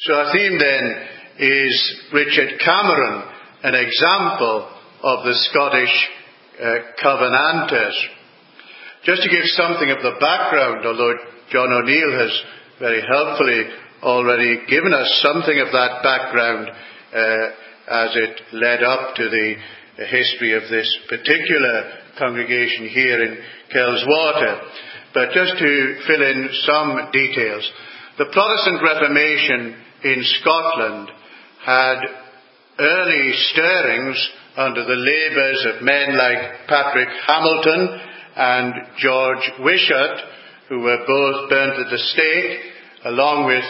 So our theme then is Richard Cameron, an example of the Scottish Covenanters. Just to give something of the background, although John O'Neill has very helpfully already given us something of that background as it led up to the history of this particular congregation here in Kelswater. But just to fill in some details, the Protestant Reformation in Scotland had early stirrings under the labours of men like Patrick Hamilton and George Wishart, who were both burnt at the stake, along with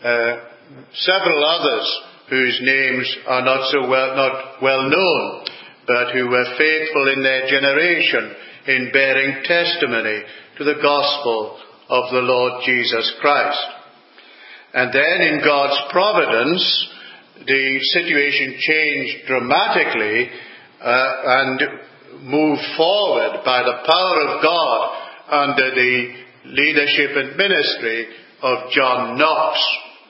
several others whose names are not well known, but who were faithful in their generation in bearing testimony to the gospel of the Lord Jesus Christ. And then in God's providence, the situation changed dramatically and moved forward by the power of God under the leadership and ministry of John Knox.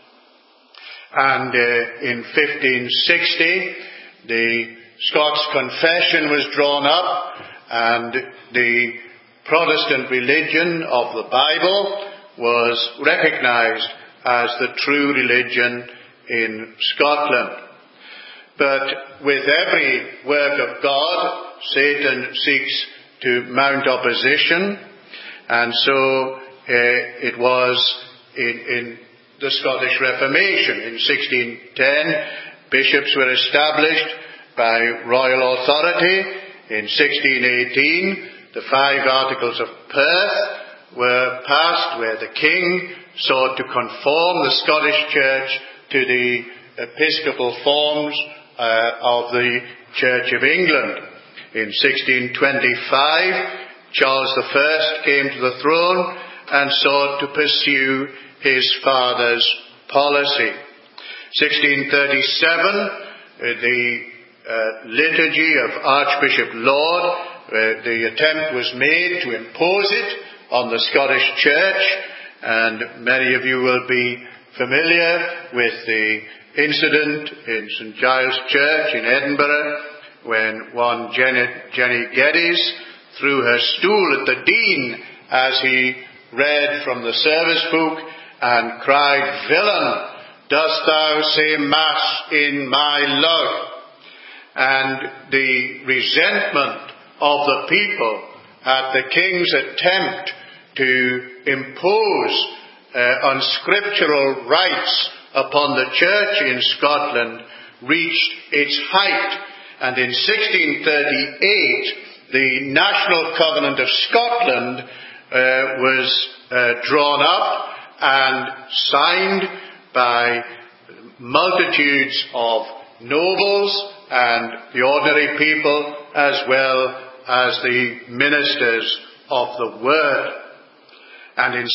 And in 1560, the Scots Confession was drawn up, and the Protestant religion of the Bible was recognized as the true religion in Scotland. But with every work of God, Satan seeks to mount opposition, and so it was in the Scottish Reformation. In 1610, bishops were established by royal authority. In 1618, the 5 Articles of Perth were passed, where the king sought to conform the Scottish Church to the episcopal forms of the Church of England. In 1625, Charles I came to the throne and sought to pursue his father's policy. 1637, the liturgy of Archbishop Laud, the attempt was made to impose it on the Scottish Church, and many of you will be familiar with the incident in St Giles Church in Edinburgh when one Jenny Geddes threw her stool at the Dean as he read from the service book and cried, "Villain, dost thou say Mass in my lug?" And the resentment of the people at the king's attempt to impose unscriptural rights upon the church in Scotland reached its height. And in 1638, the National Covenant of Scotland was drawn up and signed by multitudes of nobles and the ordinary people, as well as the ministers of the Word. And in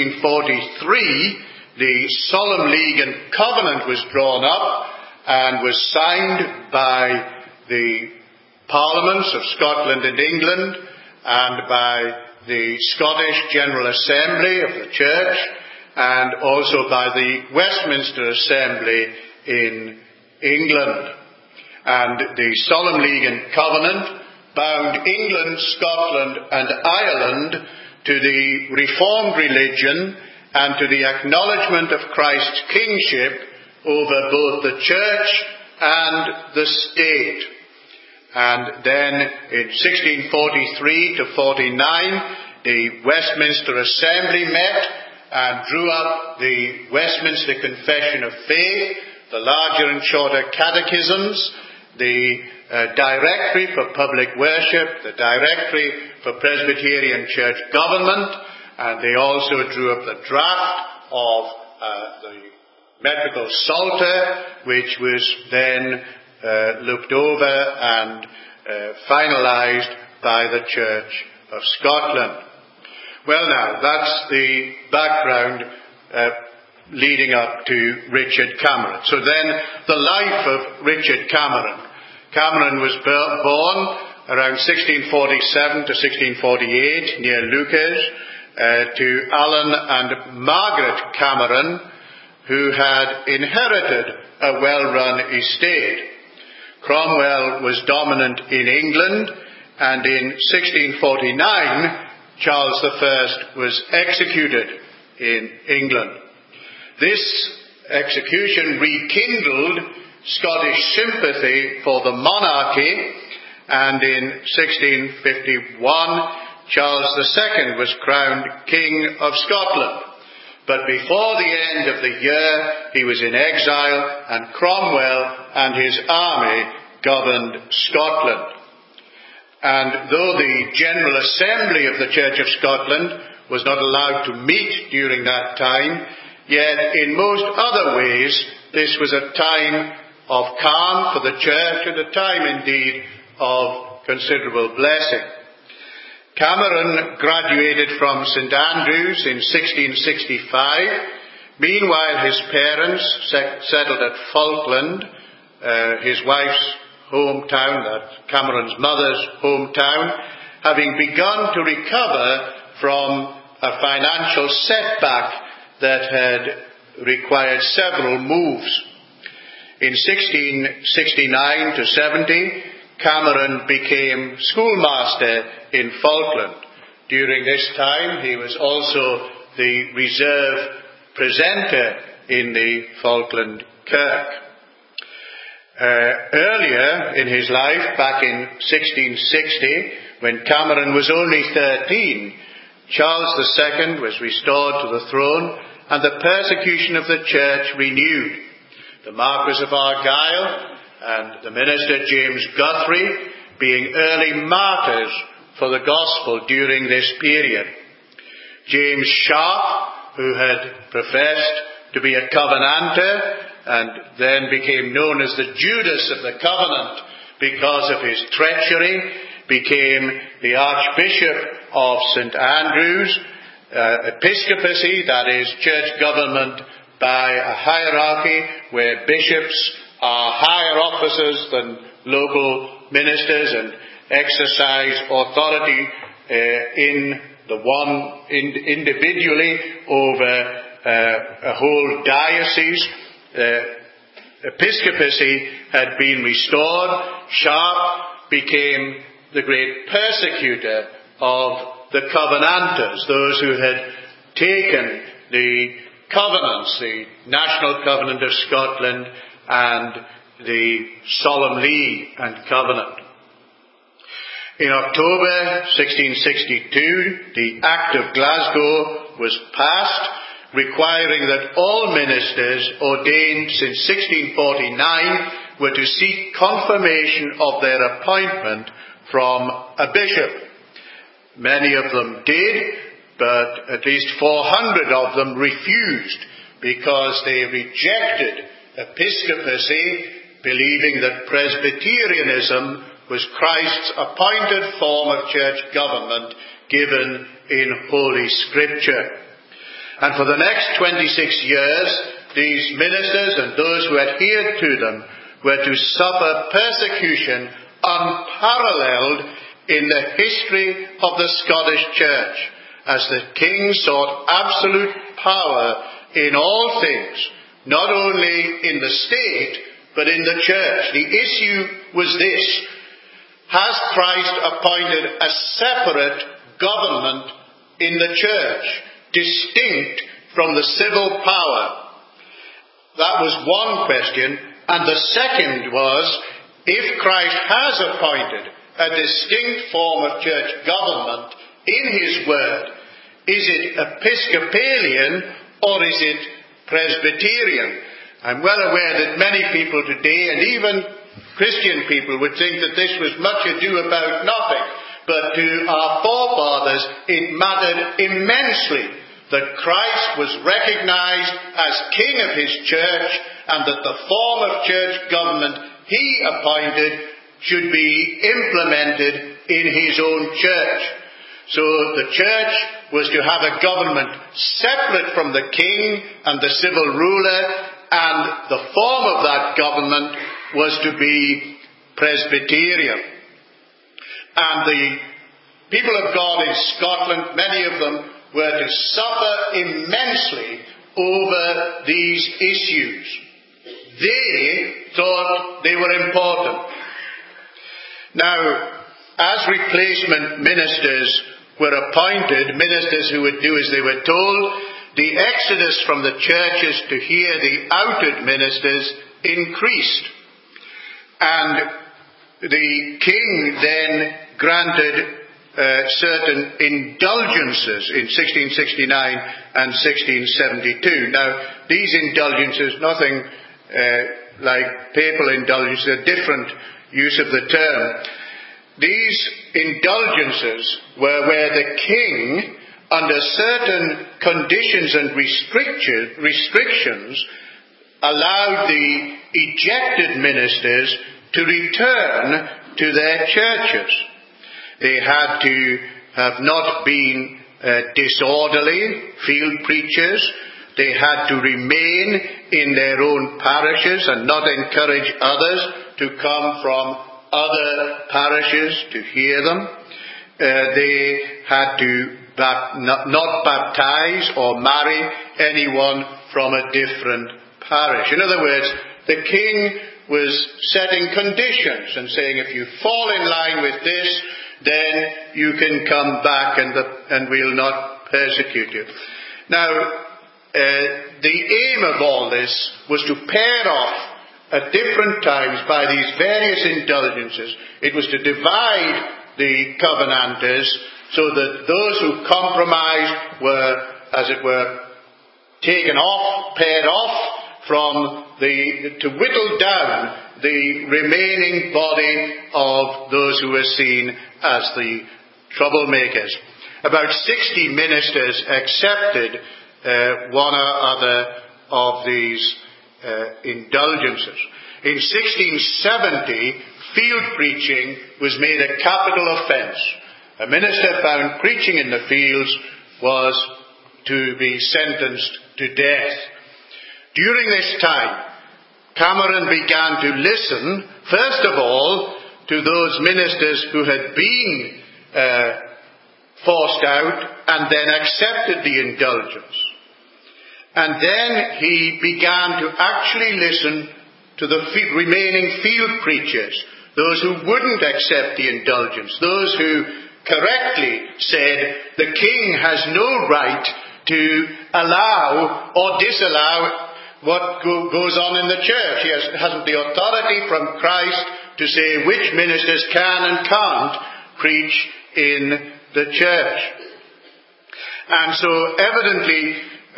1643, the Solemn League and Covenant was drawn up and was signed by the Parliaments of Scotland and England and by the Scottish General Assembly of the Church, and also by the Westminster Assembly in England. And the Solemn League and Covenant bound England, Scotland and Ireland to the Reformed religion and to the acknowledgement of Christ's kingship over both the church and the state. And then in 1643 to 49, the Westminster Assembly met and drew up the Westminster Confession of Faith, the larger and shorter catechisms, the Directory for Public Worship, the Directory for Presbyterian Church Government, and they also drew up the draft of the Metrical Psalter, which was then looked over and finalized by the Church of Scotland. Well now, that's the background leading up to Richard Cameron. So then, the life of Richard Cameron. Cameron was born around 1647 to 1648 near Lucas to Alan and Margaret Cameron, who had inherited a well-run estate. Cromwell was dominant in England, and in 1649, Charles I was executed in England. This execution rekindled Scottish sympathy for the monarchy, and in 1651, Charles II was crowned King of Scotland. But before the end of the year, he was in exile, and Cromwell and his army governed Scotland. And though the General Assembly of the Church of Scotland was not allowed to meet during that time, yet in most other ways, this was a time of calm for the Church, and a time indeed of considerable blessing. Cameron graduated from St Andrews in 1665. Meanwhile, his parents settled at Falkland, his wife's hometown, that Cameron's mother's hometown, having begun to recover from a financial setback that had required several moves. In 1669 to 70, Cameron became schoolmaster in Falkland. During this time, he was also the reserve presenter in the Falkland Kirk. Earlier in his life, back in 1660, when Cameron was only 13, Charles II was restored to the throne, and the persecution of the church renewed. The Marquis of Argyll and the minister James Guthrie being early martyrs for the gospel during this period. James Sharp, who had professed to be a Covenanter and then became known as the Judas of the Covenant because of his treachery, became the Archbishop of St Andrews. Episcopacy, that is, church government by a hierarchy where bishops are higher officers than local ministers and exercise authority individually over a whole diocese. Episcopacy had been restored. Sharp became the great persecutor of the Covenanters, those who had taken the covenants, the National Covenant of Scotland and the Solemn League and Covenant. In October 1662, the Act of Glasgow was passed, requiring that all ministers ordained since 1649 were to seek confirmation of their appointment from a bishop. Many of them did, but at least 400 of them refused because they rejected episcopacy, believing that Presbyterianism was Christ's appointed form of church government given in Holy Scripture. And for the next 26 years, these ministers and those who adhered to them were to suffer persecution unparalleled in the history of the Scottish Church, as the king sought absolute power in all things, not only in the state, but in the church. The issue was this: has Christ appointed a separate government in the church, distinct from the civil power? That was one question. And the second was, if Christ has appointed a distinct form of church government in his word, is it Episcopalian or is it Presbyterian? I'm well aware that many people today, and even Christian people, would think that this was much ado about nothing. But to our forefathers, it mattered immensely that Christ was recognized as King of his church, and that the form of church government he appointed should be implemented in his own church. So the church was to have a government separate from the king and the civil ruler, and the form of that government was to be Presbyterian. And the people of God in Scotland, many of them, were to suffer immensely over these issues. They thought they were important. Now, as replacement ministers were appointed, ministers who would do as they were told, the exodus from the churches to hear the outed ministers increased. And the king then granted certain indulgences in 1669 and 1672. Now, these indulgences, nothing like papal indulgences, a different use of the term. These indulgences were where the king, under certain conditions and restrictions, allowed the ejected ministers to return to their churches. They had to have not been disorderly field preachers. They had to remain in their own parishes and not encourage others to come from other parishes to hear them. They had to not baptize or marry anyone from a different parish. In other words, the king was setting conditions and saying, if you fall in line with this, then you can come back and we'll not persecute you. Now, the aim of all this was to pair off at different times by these various indulgences. It was to divide the Covenanters so that those who compromised were, as it were, taken off, paired off to whittle down the remaining body of those who were seen as the troublemakers. About 60 ministers accepted one or other of these indulgences. In 1670, field preaching was made a capital offence. A minister found preaching in the fields was to be sentenced to death. During this time, Cameron began to listen, first of all, to those ministers who had been forced out and then accepted the indulgence. And then he began to actually listen to the remaining field preachers, those who wouldn't accept the indulgence, those who correctly said the king has no right to allow or disallow what goes on in the church. He hasn't the authority from Christ to say which ministers can and can't preach in the church. And so evidently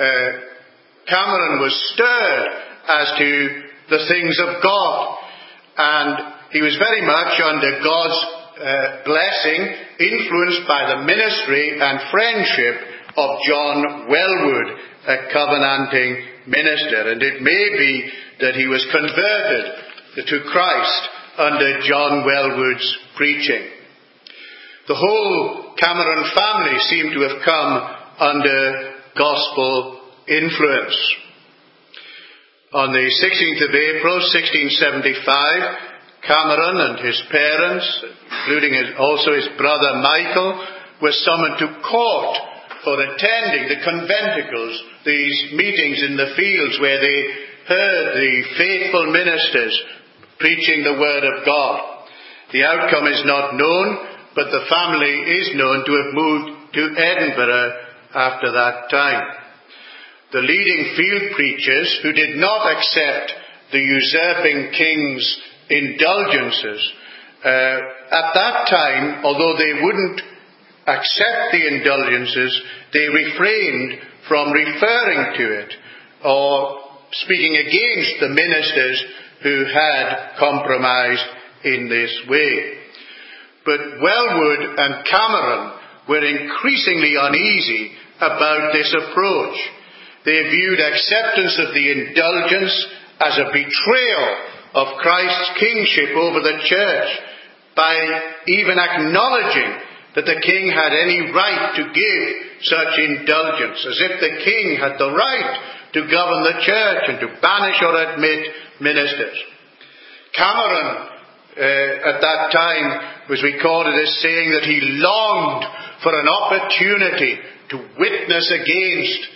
Cameron was stirred as to the things of God, and he was very much under God's blessing, influenced by the ministry and friendship of John Welwood, a covenanting minister. And it may be that he was converted to Christ under John Welwood's preaching. The whole Cameron family seemed to have come under gospel influence. On the 16th of April, 1675, Cameron and his parents, including also his brother Michael, were summoned to court for attending the conventicles, these meetings in the fields where they heard the faithful ministers preaching the word of God. The outcome is not known, but the family is known to have moved to Edinburgh after that time. The leading field preachers who did not accept the usurping king's indulgences, at that time, although they wouldn't accept the indulgences, they refrained from referring to it or speaking against the ministers who had compromised in this way. But Welwood and Cameron were increasingly uneasy about this approach. They viewed acceptance of the indulgence as a betrayal of Christ's kingship over the church by even acknowledging that the king had any right to give such indulgence, as if the king had the right to govern the church and to banish or admit ministers. Cameron, at that time, was recorded as saying that he longed for an opportunity to witness against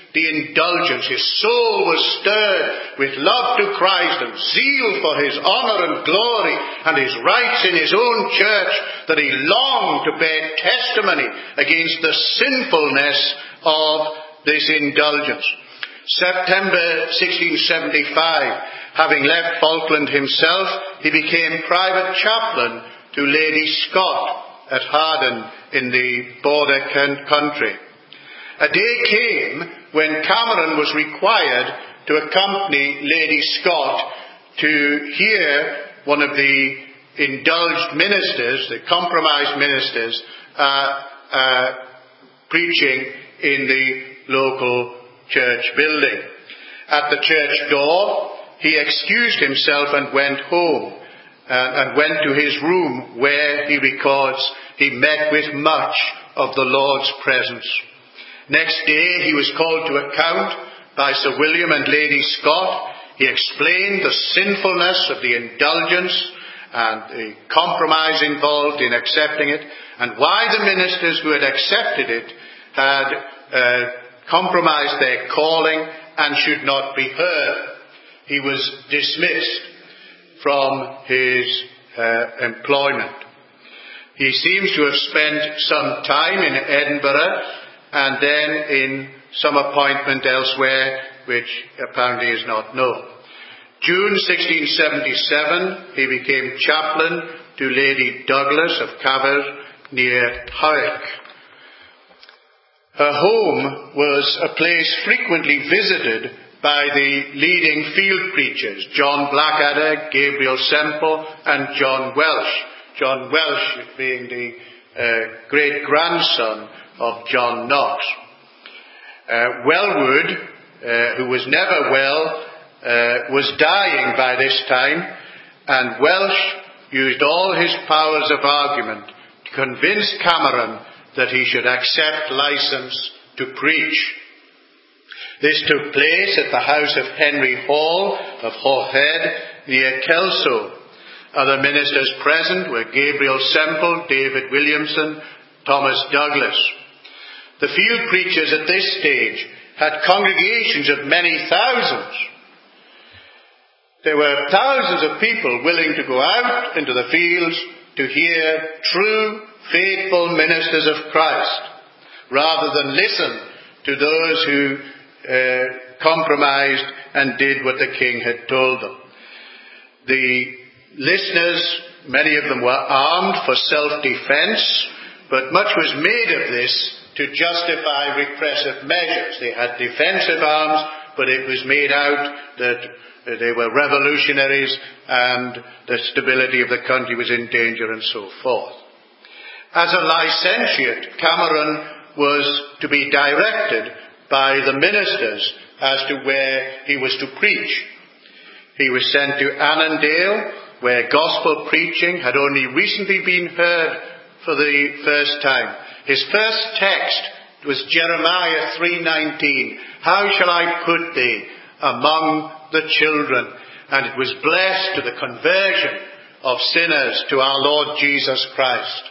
the indulgence. His soul was stirred with love to Christ and zeal for his honour and glory and his rights in his own church, that he longed to bear testimony against the sinfulness of this indulgence. September 1675, having left Falkland himself, he became private chaplain to Lady Scott at Harden in the border country. A day came when Cameron was required to accompany Lady Scott to hear one of the indulged ministers, the compromised ministers, preaching in the local church building. At the church door, he excused himself and went home, and went to his room, where, he records, he met with much of the Lord's presence. Next day he was called to account by Sir William and Lady Scott. He explained the sinfulness of the indulgence and the compromise involved in accepting it, and why the ministers who had accepted it had compromised their calling and should not be heard. He was dismissed from his employment. He seems to have spent some time in Edinburgh and then in some appointment elsewhere, which apparently is not known. June 1677, he became chaplain to Lady Douglas of Caver near Hawick. Her home was a place frequently visited by the leading field preachers, John Blackadder, Gabriel Semple, and John Welsh. John Welsh being the great-grandson of John Knox. Wellwood, who was never well, was dying by this time, and Welsh used all his powers of argument to convince Cameron that he should accept license to preach. This took place at the house of Henry Hall of Horshead near Kelso. Other ministers present were Gabriel Semple, David Williamson, Thomas Douglas. The field preachers at this stage had congregations of many thousands. There were thousands of people willing to go out into the fields to hear true, faithful ministers of Christ, rather than listen to those who compromised and did what the king had told them. The listeners, many of them were armed for self-defense, but much was made of this to justify repressive measures. They had defensive arms, but it was made out that they were revolutionaries and the stability of the country was in danger and so forth. As a licentiate, Cameron was to be directed by the ministers as to where he was to preach. He was sent to Annandale, where gospel preaching had only recently been heard for the first time. His first text was Jeremiah 3:19. How shall I put thee among the children? And it was blessed to the conversion of sinners to our Lord Jesus Christ.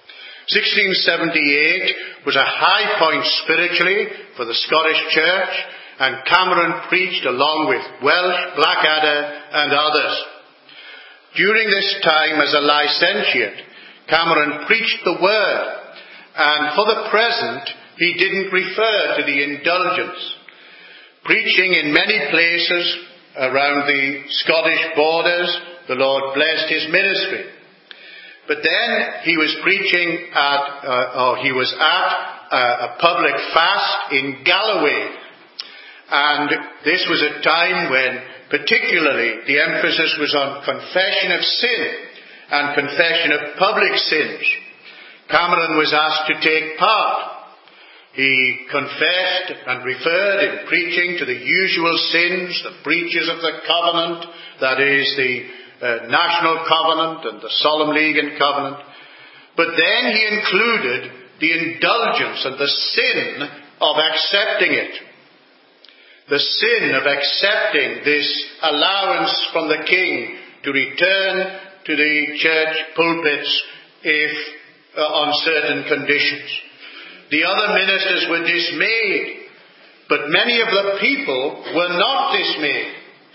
1678 was a high point spiritually for the Scottish Church, and Cameron preached along with Welsh, Blackadder and others. During this time as a licentiate, Cameron preached the word, and for the present he didn't refer to the indulgence. Preaching in many places around the Scottish borders, the Lord blessed his ministry. But then he was preaching at a public fast in Galloway. And this was a time when particularly the emphasis was on confession of sin and confession of public sins. Cameron was asked to take part. He confessed and referred in preaching to the usual sins, the breaches of the covenant, that is the national covenant and the Solemn League and covenant. But then he included the indulgence and the sin of accepting it. The sin of accepting this allowance from the king to return to the church pulpits if on certain conditions. The other ministers were dismayed But many of the people were not dismayed.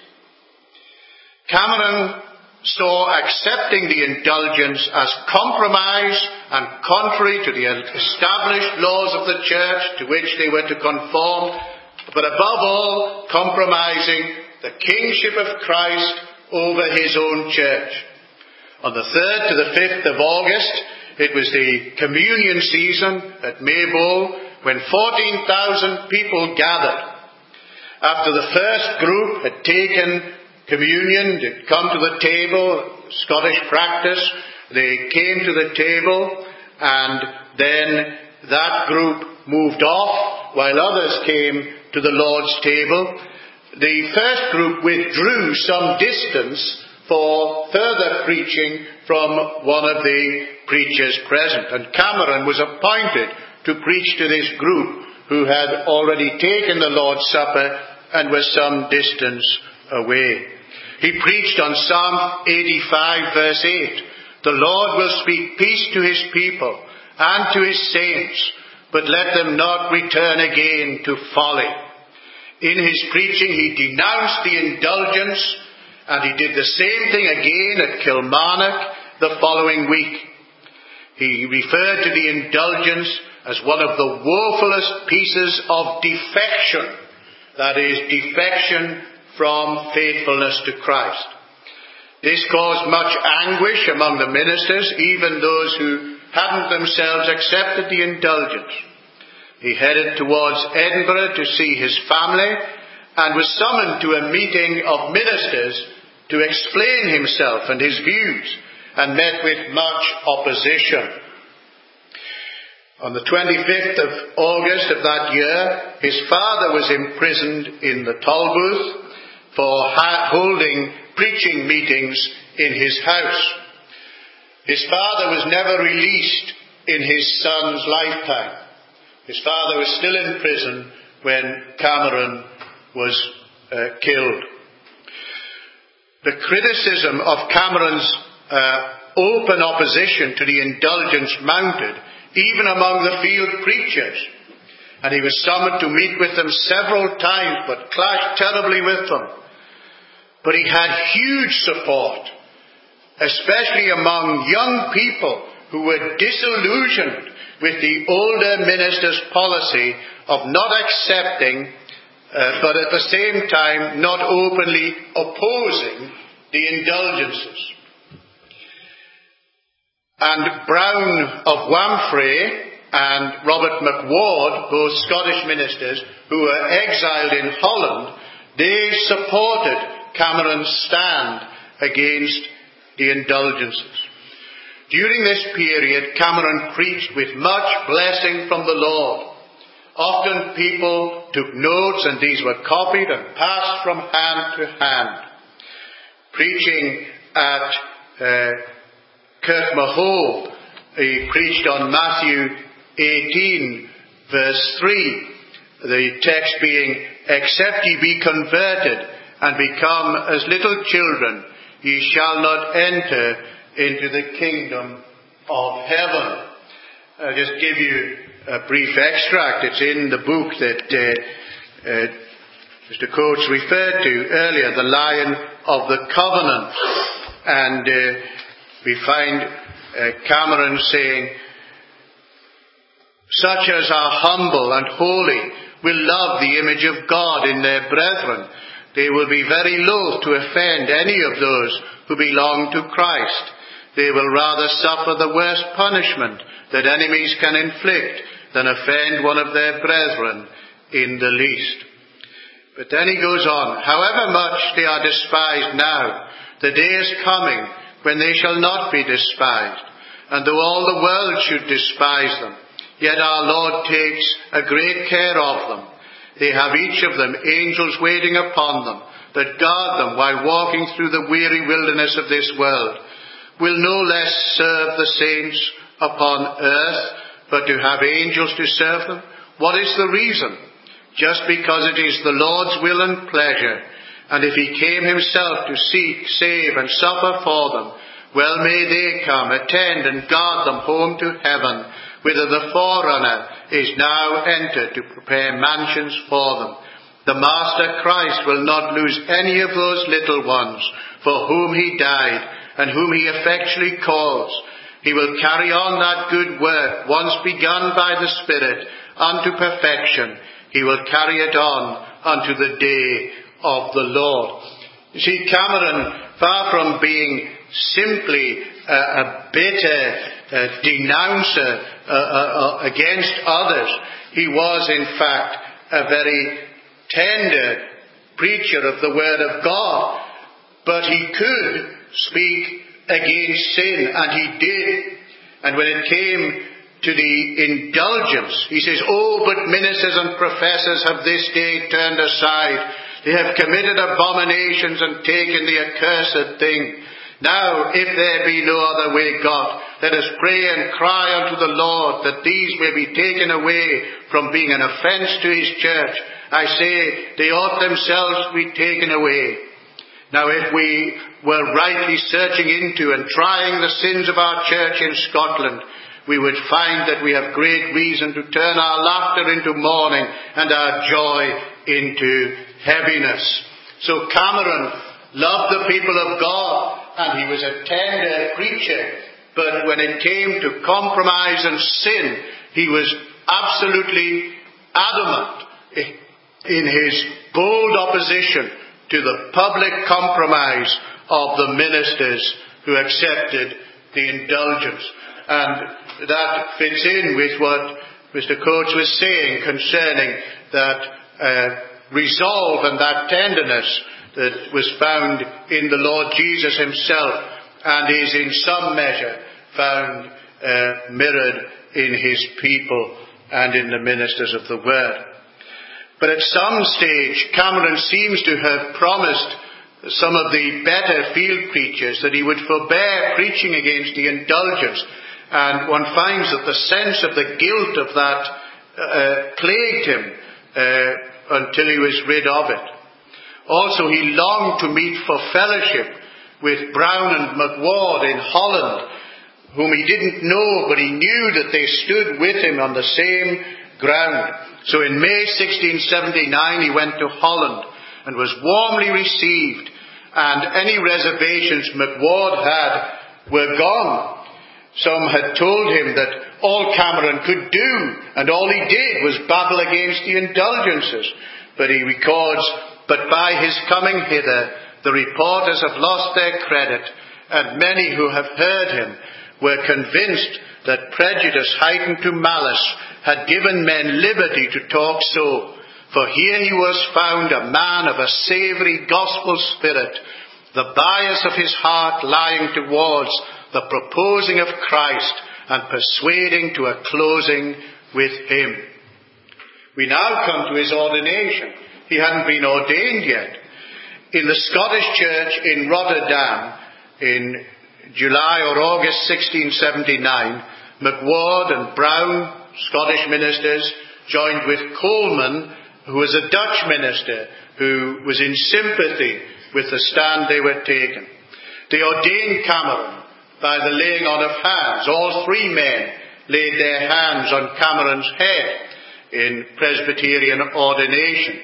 Cameron saw accepting the indulgence as compromise and contrary to the established laws of the church to which they were to conform, but above all, compromising the kingship of Christ over his own church. On the 3rd to the 5th of August, it was the communion season at Maybole, when 14,000 people gathered. After the first group had taken communion, they'd come to the table, Scottish practice, they came to the table, and then that group moved off while others came to the Lord's table. The first group withdrew some distance for further preaching from one of the preachers present, and Cameron was appointed to preach to this group who had already taken the Lord's Supper and was some distance away. He preached on Psalm 85 verse 8. The Lord will speak peace to his people and to his saints, but let them not return again to folly. In his preaching he denounced the indulgence, and he did the same thing again at Kilmarnock the following week. He referred to the indulgence as one of the woefulest pieces of defection, that is, defection from faithfulness to Christ. This caused much anguish among the ministers, even those who hadn't themselves accepted the indulgence. He headed towards Edinburgh to see his family and was summoned to a meeting of ministers to explain himself and his views, and met with much opposition. On the 25th of August of that year, his father was imprisoned in the Tolbooth for holding preaching meetings in his house. His father was never released in his son's lifetime. His father was still in prison when Cameron was killed. The criticism of Cameron's open opposition to the indulgence mounted even among the field preachers, and he was summoned to meet with them several times, but clashed terribly with them. But he had huge support, especially among young people who were disillusioned with the older minister's policy of not accepting, but at the same time not openly opposing the indulgences. And Brown of Wamphray and Robert MacWard, both Scottish ministers who were exiled in Holland, they supported Cameron's stand against the indulgences. During this period, Cameron preached with much blessing from the Lord. Often people took notes, and these were copied and passed from hand to hand. Preaching at Kirkmahove, he preached on Matthew 18 verse 3, the text being, "Except ye be converted and become as little children, ye shall not enter into the kingdom of heaven." I'll just give you a brief extract. It's in the book that Mr. Coates referred to earlier, The Lion of the Covenant. And we find Cameron saying, "Such as are humble and holy will love the image of God in their brethren. They will be very loath to offend any of those who belong to Christ. They will rather suffer the worst punishment that enemies can inflict than offend one of their brethren in the least." But then he goes on, "However much they are despised now, the day is coming when they shall not be despised. And though all the world should despise them, yet our Lord takes a great care of them. They have each of them angels waiting upon them, that guard them while walking through the weary wilderness of this world. Will no less serve the saints upon earth, but to have angels to serve them? What is the reason? Just because it is the Lord's will and pleasure. And if he came himself to seek, save, and suffer for them, well may they come, attend, and guard them home to heaven, whither the forerunner is now entered to prepare mansions for them. The Master Christ will not lose any of those little ones for whom he died and whom he effectually calls. He will carry on that good work once begun by the Spirit unto perfection. He will carry it on unto the day of the Lord. You see, Cameron, far from being simply a bitter denouncer against others, he was in fact a very tender preacher of the Word of God. But he could speak against sin, and he did. And when it came to the indulgence, he says, "Oh, but ministers and professors have this day turned aside. They have committed abominations and taken the accursed thing. Now, if there be no other way, God, let us pray and cry unto the Lord that these may be taken away from being an offence to his church. I say, they ought themselves to be taken away." Now, if we were rightly searching into and trying the sins of our church in Scotland, we would find that we have great reason to turn our laughter into mourning and our joy into heaviness. So Cameron loved the people of God, and he was a tender preacher. But when it came to compromise and sin, he was absolutely adamant in his bold opposition to the public compromise of the ministers who accepted the indulgence. And that fits in with what Mr. Coates was saying concerning that resolve and that tenderness that was found in the Lord Jesus himself, and is in some measure found mirrored in his people and in the ministers of the Word. But at some stage, Cameron seems to have promised some of the better field preachers that he would forbear preaching against the indulgence. And one finds that the sense of the guilt of that plagued him until he was rid of it. Also, he longed to meet for fellowship with Brown and MacWard in Holland, whom he didn't know, but he knew that they stood with him on the same ground. So in May 1679 he went to Holland and was warmly received, and any reservations MacWard had were gone. Some had told him that all Cameron could do and all he did was babble against the indulgences. But he records, "But by his coming hither the reporters have lost their credit, and many who have heard him were convinced that prejudice heightened to malice had given men liberty to talk so. For here he was found a man of a savoury gospel spirit, the bias of his heart lying towards the proposing of Christ and persuading to a closing with him." We now come to his ordination. He hadn't been ordained yet. In the Scottish Church in Rotterdam in July or August 1679, MacWard and Brown, Scottish ministers, joined with Coleman, who was a Dutch minister who was in sympathy with the stand they were taking. They ordained Cameron by the laying on of hands. All three men laid their hands on Cameron's head in Presbyterian ordination.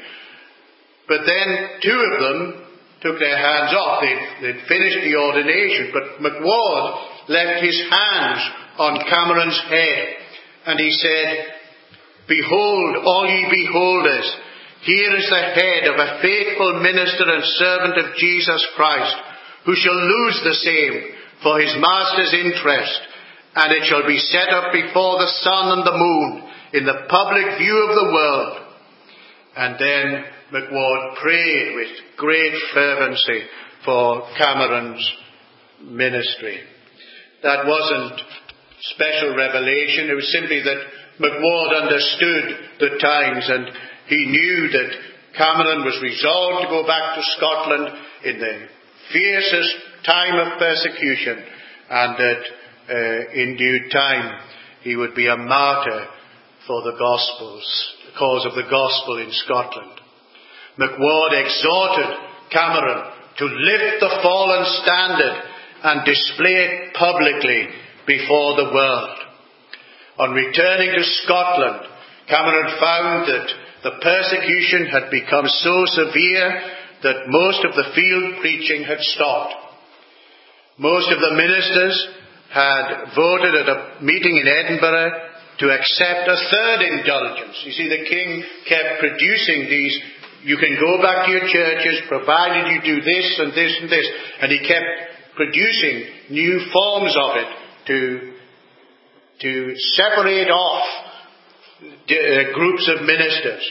But then two of them took their hands off. They'd finished the ordination, but MacWard left his hands on Cameron's head, and he said, "Behold, all ye beholders, here is the head of a faithful minister and servant of Jesus Christ, who shall lose the same for his master's interest, and it shall be set up before the sun and the moon in the public view of the world." And then MacWard prayed with great fervency for Cameron's ministry. That wasn't special revelation. It was simply that MacWard understood the times, and he knew that Cameron was resolved to go back to Scotland in the fiercest time of persecution, and that in due time he would be a martyr for the Gospels, the cause of the Gospel in Scotland. MacWard exhorted Cameron to lift the fallen standard and display it publicly before the world. On returning to Scotland, Cameron found that the persecution had become so severe that most of the field preaching had stopped. Most of the ministers had voted at a meeting in Edinburgh to accept a third indulgence. You see, the king kept producing these, you can go back to your churches provided you do this and this and this. And he kept producing new forms of it to separate off groups of ministers.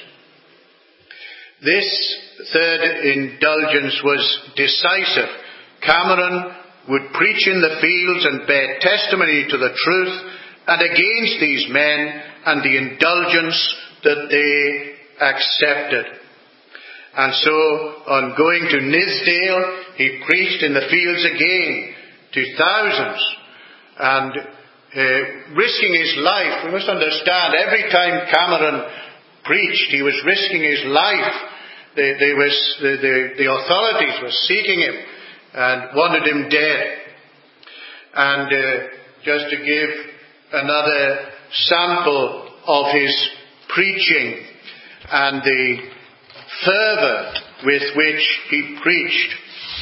This third indulgence was decisive. Cameron would preach in the fields and bear testimony to the truth and against these men and the indulgence that they accepted. And so, on going to Nithsdale, he preached in the fields again to thousands and risking his life. We must understand, every time Cameron preached, he was risking his life. The authorities were seeking him and wanted him dead. And just to give another sample of his preaching and the fervour with which he preached.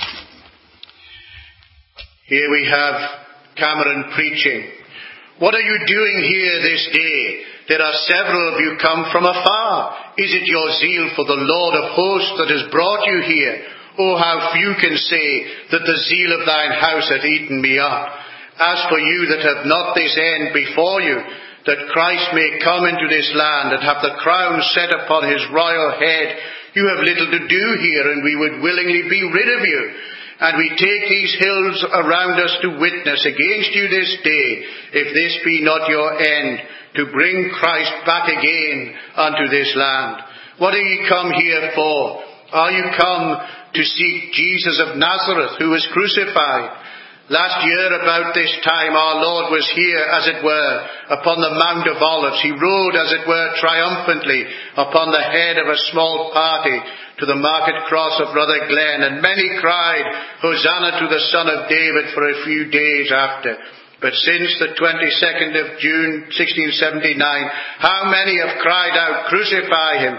Here we have Cameron preaching. What are you doing here this day? There are several of you come from afar. Is it your zeal for the Lord of hosts that has brought you here? Oh, how few can say that the zeal of thine house hath eaten me up. As for you that have not this end before you, that Christ may come into this land and have the crown set upon his royal head, you have little to do here, and we would willingly be rid of you. And we take these hills around us to witness against you this day, if this be not your end, to bring Christ back again unto this land. What are ye come here for? Are you come to seek Jesus of Nazareth, who was crucified? Last year about this time our Lord was here, as it were, upon the Mount of Olives. He rode, as it were, triumphantly upon the head of a small party to the market cross of Rutherglen, and many cried, Hosanna to the Son of David, for a few days after. But since the 22nd of June, 1679, how many have cried out, Crucify him,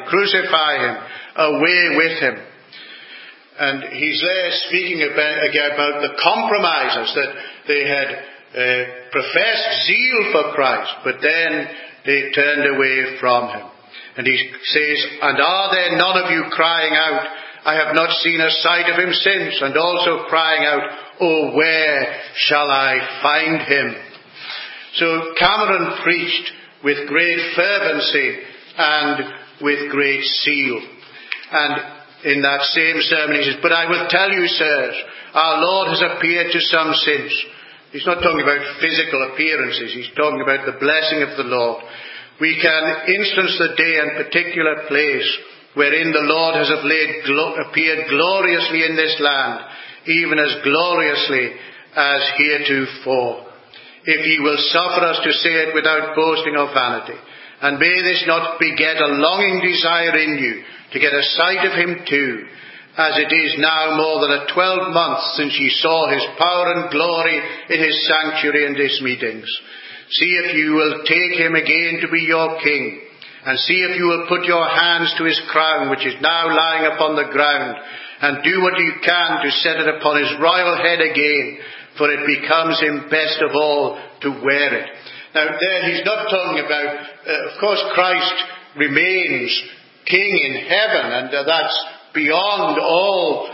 away with him. And he's there speaking about the compromisers, that they had professed zeal for Christ, but then they turned away from him. And he says, And are there none of you crying out, I have not seen a sight of him since, and also crying out, Oh, where shall I find him? So Cameron preached with great fervency and with great zeal. And in that same sermon he says, But I will tell you, sirs, our Lord has appeared to some since. He's not talking about physical appearances. He's talking about the blessing of the Lord. We can instance the day and particular place wherein the Lord has of late appeared gloriously in this land, even as gloriously as heretofore. If ye will suffer us to say it without boasting or vanity, and may this not beget a longing desire in you to get a sight of him too, as it is now more than 12 months since ye saw his power and glory in his sanctuary and his meetings. See if you will take him again to be your king, and see if you will put your hands to his crown, which is now lying upon the ground, and do what you can to set it upon his royal head again, for it becomes him best of all to wear it. Now there he's not talking about, of course Christ remains king in heaven, and that's beyond all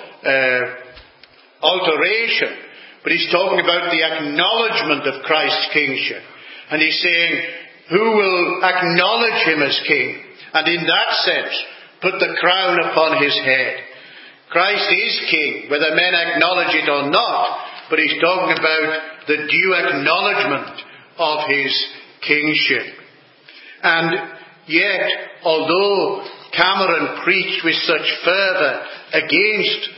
alteration. But he's talking about the acknowledgement of Christ's kingship. And he's saying, who will acknowledge him as king? And in that sense, put the crown upon his head. Christ is king, whether men acknowledge it or not. But he's talking about the due acknowledgement of his kingship. And yet, although Cameron preached with such fervour against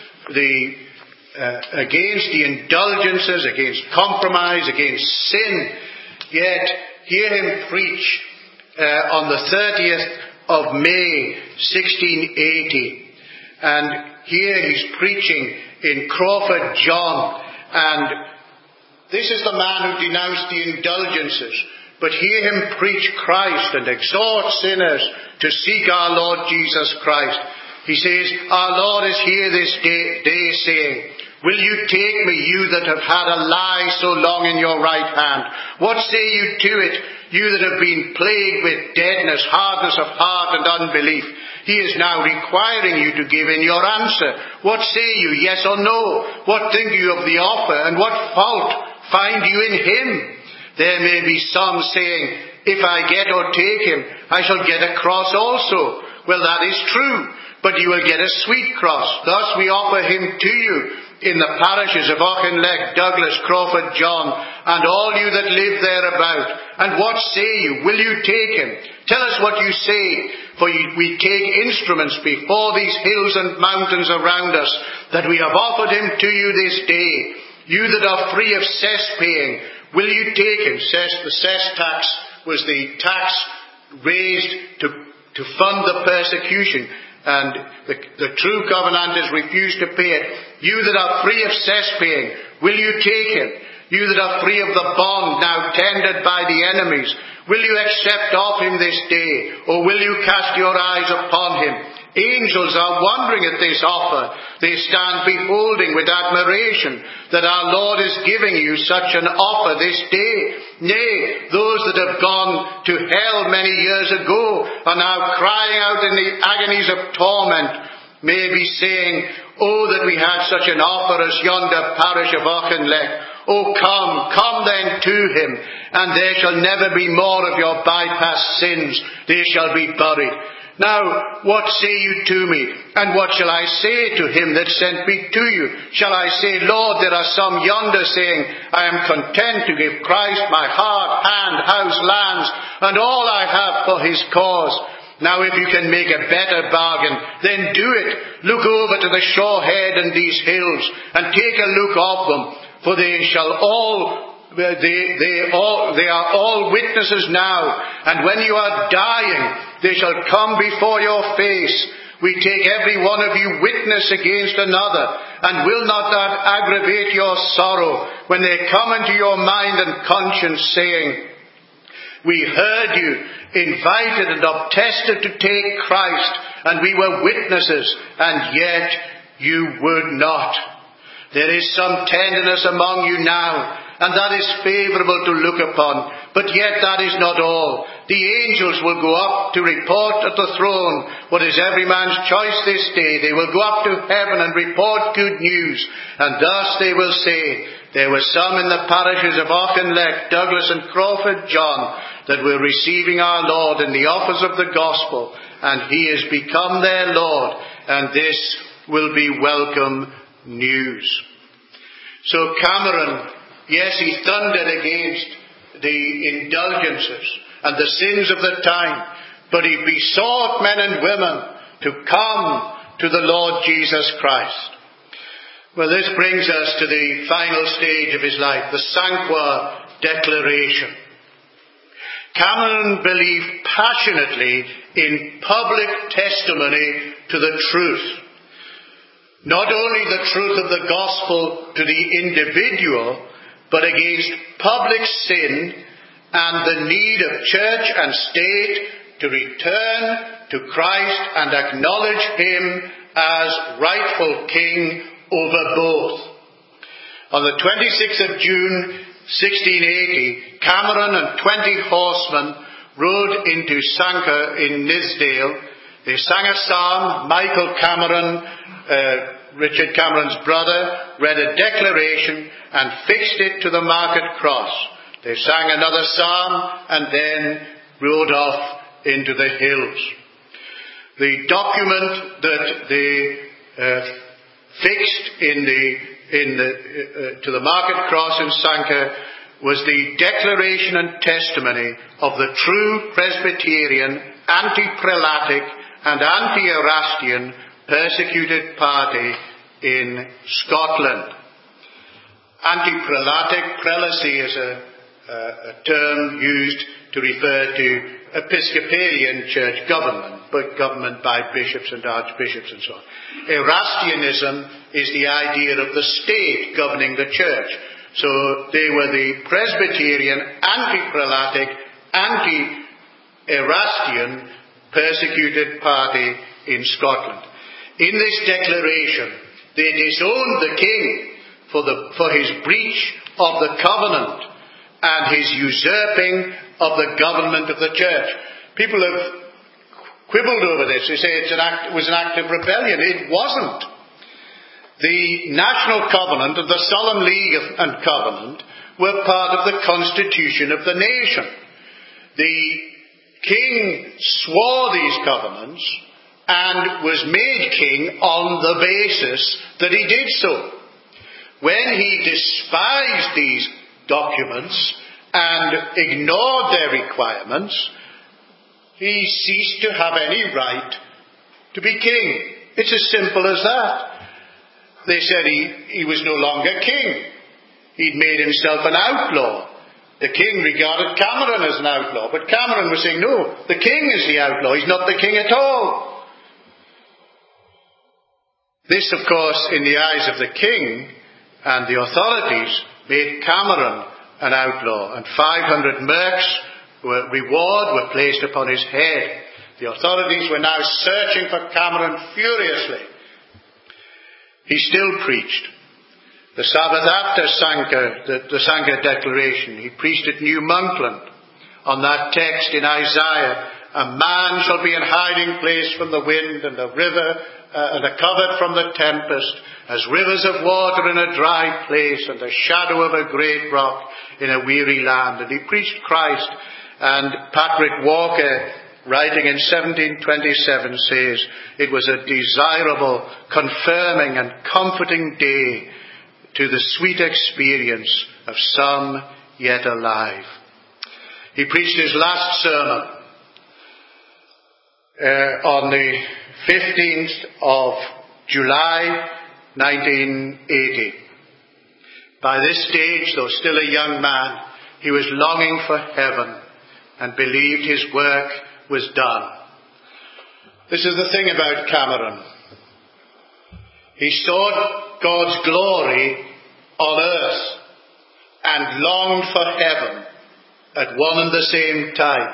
the indulgences, against compromise, against sin, yet hear him preach on the 30th of May 1680. And here he's preaching in Crawford John, and this is the man who denounced the indulgences, but hear him preach Christ and exhort sinners to seek our Lord Jesus Christ. He says, our Lord is here this day saying, will you take me, you that have had a lie so long in your right hand? What say you to it, you that have been plagued with deadness, hardness of heart and unbelief? He is now requiring you to give in your answer. What say you, yes or no? What think you of the offer, and what fault find you in him? There may be some saying, if I get or take him, I shall get a cross also. Well, that is true, but you will get a sweet cross. Thus we offer him to you in the parishes of Auchinleck, Douglas, Crawford, John, and all you that live thereabout. And what say you? Will you take him? Tell us what you say, for we take instruments before these hills and mountains around us, that we have offered him to you this day. You that are free of cess paying, will you take him? The cess tax was the tax raised to fund the persecution, and the true covenanters refused to pay it. You that are free of cess paying, will you take him? You that are free of the bond now tendered by the enemies, will you accept of him this day, or will you cast your eyes upon him? Angels are wondering at this offer. They stand beholding with admiration that our Lord is giving you such an offer this day. Nay, those that have gone to hell many years ago are now crying out in the agonies of torment, may be saying, oh, that we had such an offer as yonder parish of Auchinleck. Oh, come then to him, and there shall never be more of your bypass sins. They shall be buried. Now, what say you to me? And what shall I say to him that sent me to you? Shall I say, Lord, there are some yonder saying, I am content to give Christ my heart, hand, house, lands, and all I have for his cause. Now, if you can make a better bargain, then do it. Look over to the shore head and these hills, and take a look of them, for they are all witnesses now, and when you are dying, they shall come before your face. We take every one of you witness against another, and will not that aggravate your sorrow when they come into your mind and conscience, saying, we heard you invited and obtested to take Christ, and we were witnesses, and yet you would not. There is some tenderness among you now, and that is favourable to look upon. But yet that is not all. The angels will go up to report at the throne what is every man's choice this day. They will go up to heaven and report good news. And thus they will say, there were some in the parishes of Auchinleck, Douglas and Crawford John that were receiving our Lord in the offers of the gospel, and he has become their Lord, and this will be welcome news. So Cameron, yes, he thundered against the indulgences and the sins of the time, but he besought men and women to come to the Lord Jesus Christ. Well, this brings us to the final stage of his life, the Sanquhar Declaration. Cameron believed passionately in public testimony to the truth. Not only the truth of the gospel to the individual, but against public sin and the need of church and state to return to Christ and acknowledge him as rightful king over both. On the 26th of June 1680, Cameron and 20 horsemen rode into Sanquhar in Nithsdale. They sang a psalm. Michael Cameron, Richard Cameron's brother, read a declaration and fixed it to the market cross. They sang another psalm and then rode off into the hills. The document that they fixed to the market cross in Sanquhar was the declaration and testimony of the true Presbyterian, anti-prelatic and anti-Erastian persecuted party in Scotland. Anti-prelatic, prelacy is a term used to refer to Episcopalian church government, but government by bishops and archbishops and so on. Erastianism is the idea of the state governing the church. So they were the Presbyterian, anti-prelatic, anti-Erastian persecuted party in Scotland. In this declaration, they disowned the king for his breach of the covenant and his usurping of the government of the church. People have quibbled over this. They say it was an act of rebellion. It wasn't. The National Covenant and the Solemn League and Covenant were part of the constitution of the nation. The king swore these covenants and was made king on the basis that he did so. When he despised these documents and ignored their requirements, he ceased to have any right to be king. It's as simple as that. They said he was no longer king. He'd made himself an outlaw. The king regarded Cameron as an outlaw, but Cameron was saying, no, the king is the outlaw. He's not the king at all. This, of course, in the eyes of the king and the authorities, made Cameron an outlaw, and 500 merks reward were placed upon his head. The authorities were now searching for Cameron furiously. He still preached. The Sabbath after the Sanker Declaration, he preached at New Monkland on that text in Isaiah, a man shall be in hiding place from the wind and the river and a covert from the tempest, as rivers of water in a dry place and the shadow of a great rock in a weary land. And he preached Christ. And Patrick Walker, writing in 1727, says, it was a desirable, confirming and comforting day to the sweet experience of some yet alive. He preached his last sermon on the 15th of July 1980. By this stage, though still a young man, he was longing for heaven and believed his work was done. This is the thing about Cameron. He saw God's glory on earth and longed for heaven at one and the same time.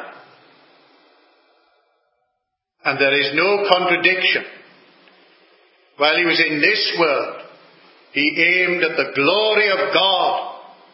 And there is no contradiction. While he was in this world, he aimed at the glory of God,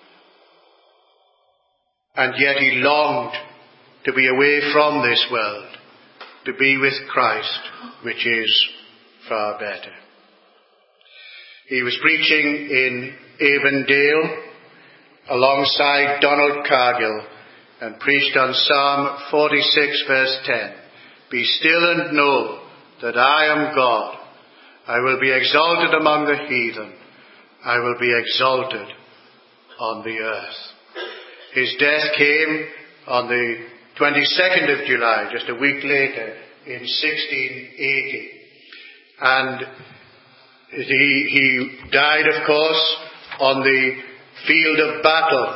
and yet he longed to be away from this world, to be with Christ, which is far better. He was preaching in Avondale alongside Donald Cargill and preached on Psalm 46 verse 10. Be still and know that I am God. I will be exalted among the heathen. I will be exalted on the earth. His death came on the 22nd of July, just a week later, in 1680. And he died, of course, on the field of battle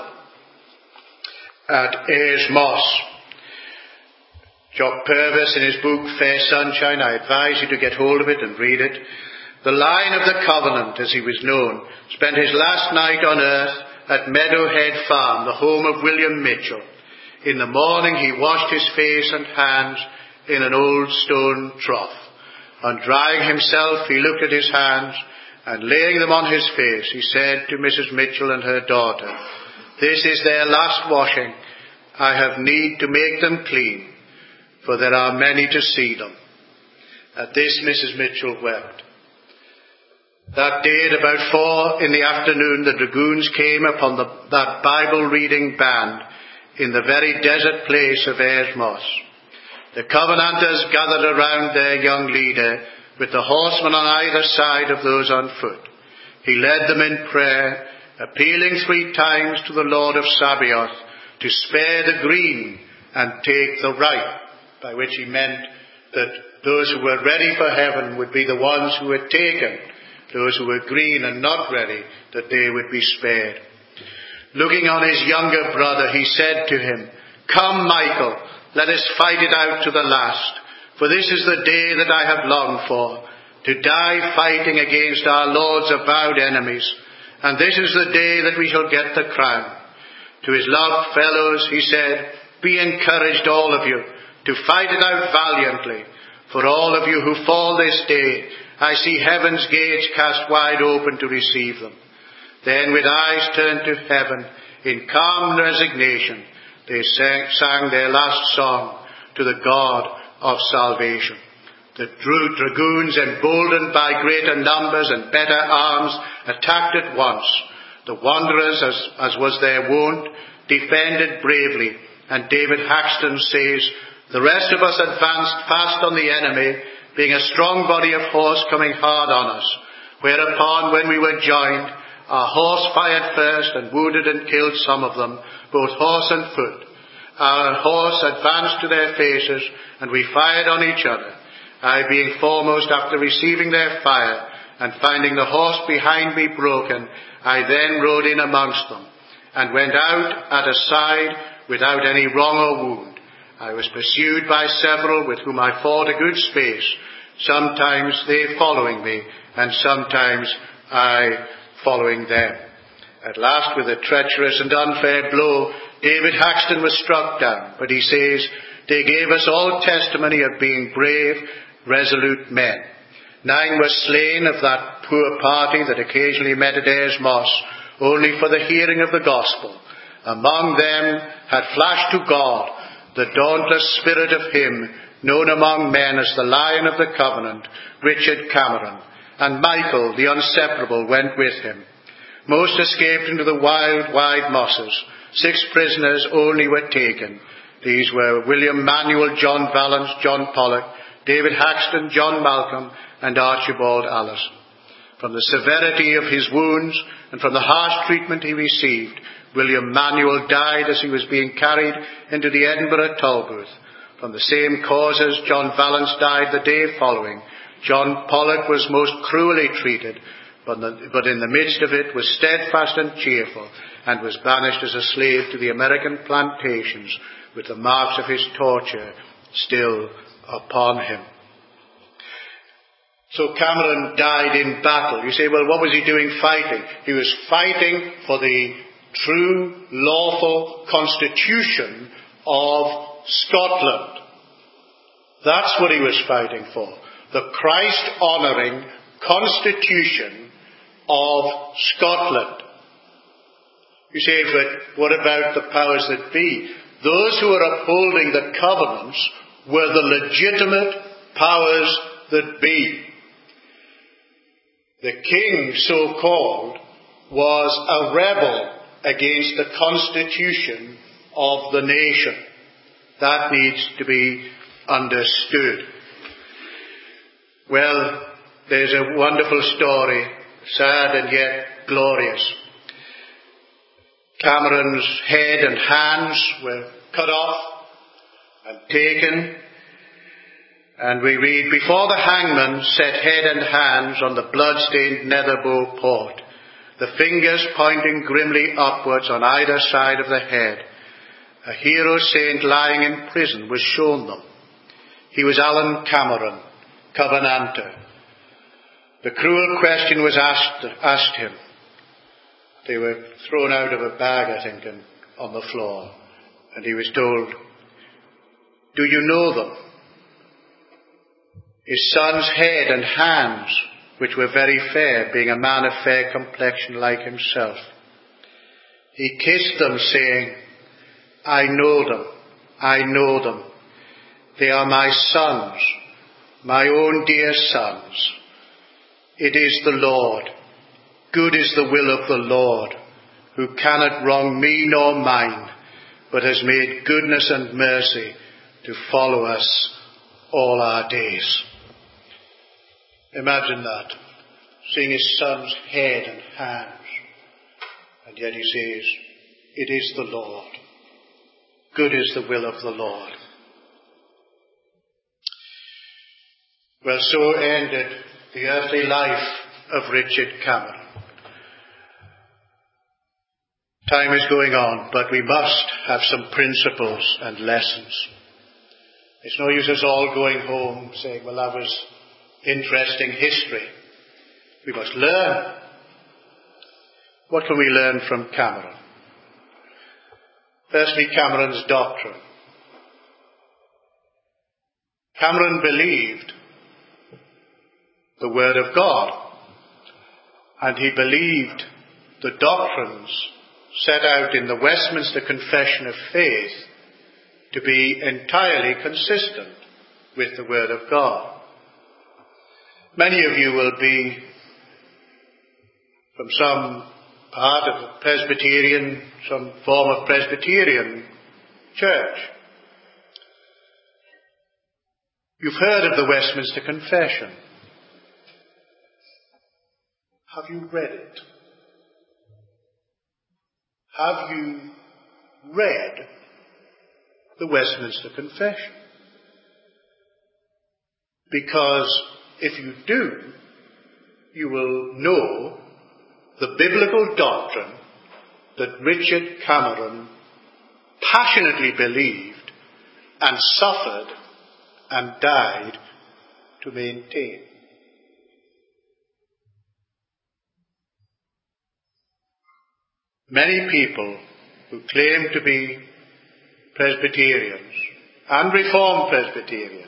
at Ayers Moss. Jock Purvis, in his book Fair Sunshine, I advise you to get hold of it and read it. The Lion of the Covenant, as he was known, spent his last night on earth at Meadowhead Farm, the home of William Mitchell. In the morning he washed his face and hands in an old stone trough. On drying himself, he looked at his hands, and laying them on his face, he said to Mrs. Mitchell and her daughter, "This is their last washing. I have need to make them clean, for there are many to see them." At this Mrs. Mitchell wept. That day at about 4 in the afternoon, the dragoons came upon that Bible-reading band in the very desert place of Ayers Moss. The Covenanters gathered around their young leader, with the horsemen on either side of those on foot. He led them in prayer, appealing 3 times to the Lord of Sabaoth to spare the green and take the right, by which he meant that those who were ready for heaven would be the ones who were taken, those who were green and not ready, that they would be spared. Looking on his younger brother, he said to him, "Come, Michael, let us fight it out to the last, for this is the day that I have longed for, to die fighting against our Lord's avowed enemies, and this is the day that we shall get the crown." To his loved fellows he said, Be encouraged, all of you, to fight it out valiantly. For all of you who fall this day, I see heaven's gates cast wide open to receive them. Then with eyes turned to heaven, in calm resignation, they sang their last song to the God of salvation. The dragoons, emboldened by greater numbers and better arms, attacked at once. The wanderers, as was their wont, defended bravely, and David Haxton says, the rest of us advanced fast on the enemy, being a strong body of horse coming hard on us, whereupon, when we were joined, our horse fired first and wounded and killed some of them, both horse and foot. Our horse advanced to their faces, and we fired on each other. I being foremost after receiving their fire, and finding the horse behind me broken, I then rode in amongst them, and went out at a side without any wrong or wound. I was pursued by several with whom I fought a good space, sometimes they following me, and sometimes I following them. At last, with a treacherous and unfair blow, David Haxton was struck down, but he says, they gave us all testimony of being brave, resolute men. 9 were slain of that poor party that occasionally met at Ayers Moss, only for the hearing of the gospel. Among them had flashed to God the dauntless spirit of him, known among men as the Lion of the Covenant, Richard Cameron, and Michael, the Inseparable, went with him. Most escaped into the wild, wide mosses. 6 prisoners only were taken. These were William Manuel, John Vallance, John Pollock, David Haxton, John Malcolm, and Archibald Allison. From the severity of his wounds and from the harsh treatment he received, William Manuel died as he was being carried into the Edinburgh Tolbooth. From the same causes, John Vallance died the day following. John Pollock was most cruelly treated, but in the midst of it was steadfast and cheerful, and was banished as a slave to the American plantations, with the marks of his torture still upon him. So Cameron died in battle. You say, well, what was he doing fighting? He was fighting for the true, lawful constitution of Scotland. That's what he was fighting for. The Christ-honouring constitution of Scotland. You say, but what about the powers that be? Those who were upholding the covenants were the legitimate powers that be. The king, so-called, was a rebel against the constitution of the nation. That needs to be understood. Well, there's a wonderful story, sad and yet glorious. Cameron's head and hands were cut off and taken, and we read, before the hangman set head and hands on the blood-stained Netherbow port, the fingers pointing grimly upwards on either side of the head, a hero saint lying in prison was shown them. He was Alan Cameron, Covenanter. The cruel question was asked him. They were thrown out of a bag, I think, and on the floor. And he was told, do you know them? His son's head and hands, which were very fair, being a man of fair complexion like himself. He kissed them, saying, I know them, I know them. They are my sons, my own dear sons. It is the Lord. Good is the will of the Lord, who cannot wrong me nor mine, but has made goodness and mercy to follow us all our days. Imagine that, seeing his son's head and hands, and yet he says, it is the Lord. Good is the will of the Lord. Well, so ended the earthly life of Richard Cameron. Time is going on, but we must have some principles and lessons. It's no use us all going home saying, well, that was interesting history. We must learn. What can we learn from Cameron? Firstly, Cameron's doctrine. Cameron believed the Word of God, and he believed the doctrines set out in the Westminster Confession of Faith to be entirely consistent with the Word of God. Many of you will be from some part of the Presbyterian, some form of Presbyterian church. You've heard of the Westminster Confession. Have you read it? Have you read the Westminster Confession? Because if you do, you will know the biblical doctrine that Richard Cameron passionately believed and suffered and died to maintain. Many people who claim to be Presbyterians and Reformed Presbyterians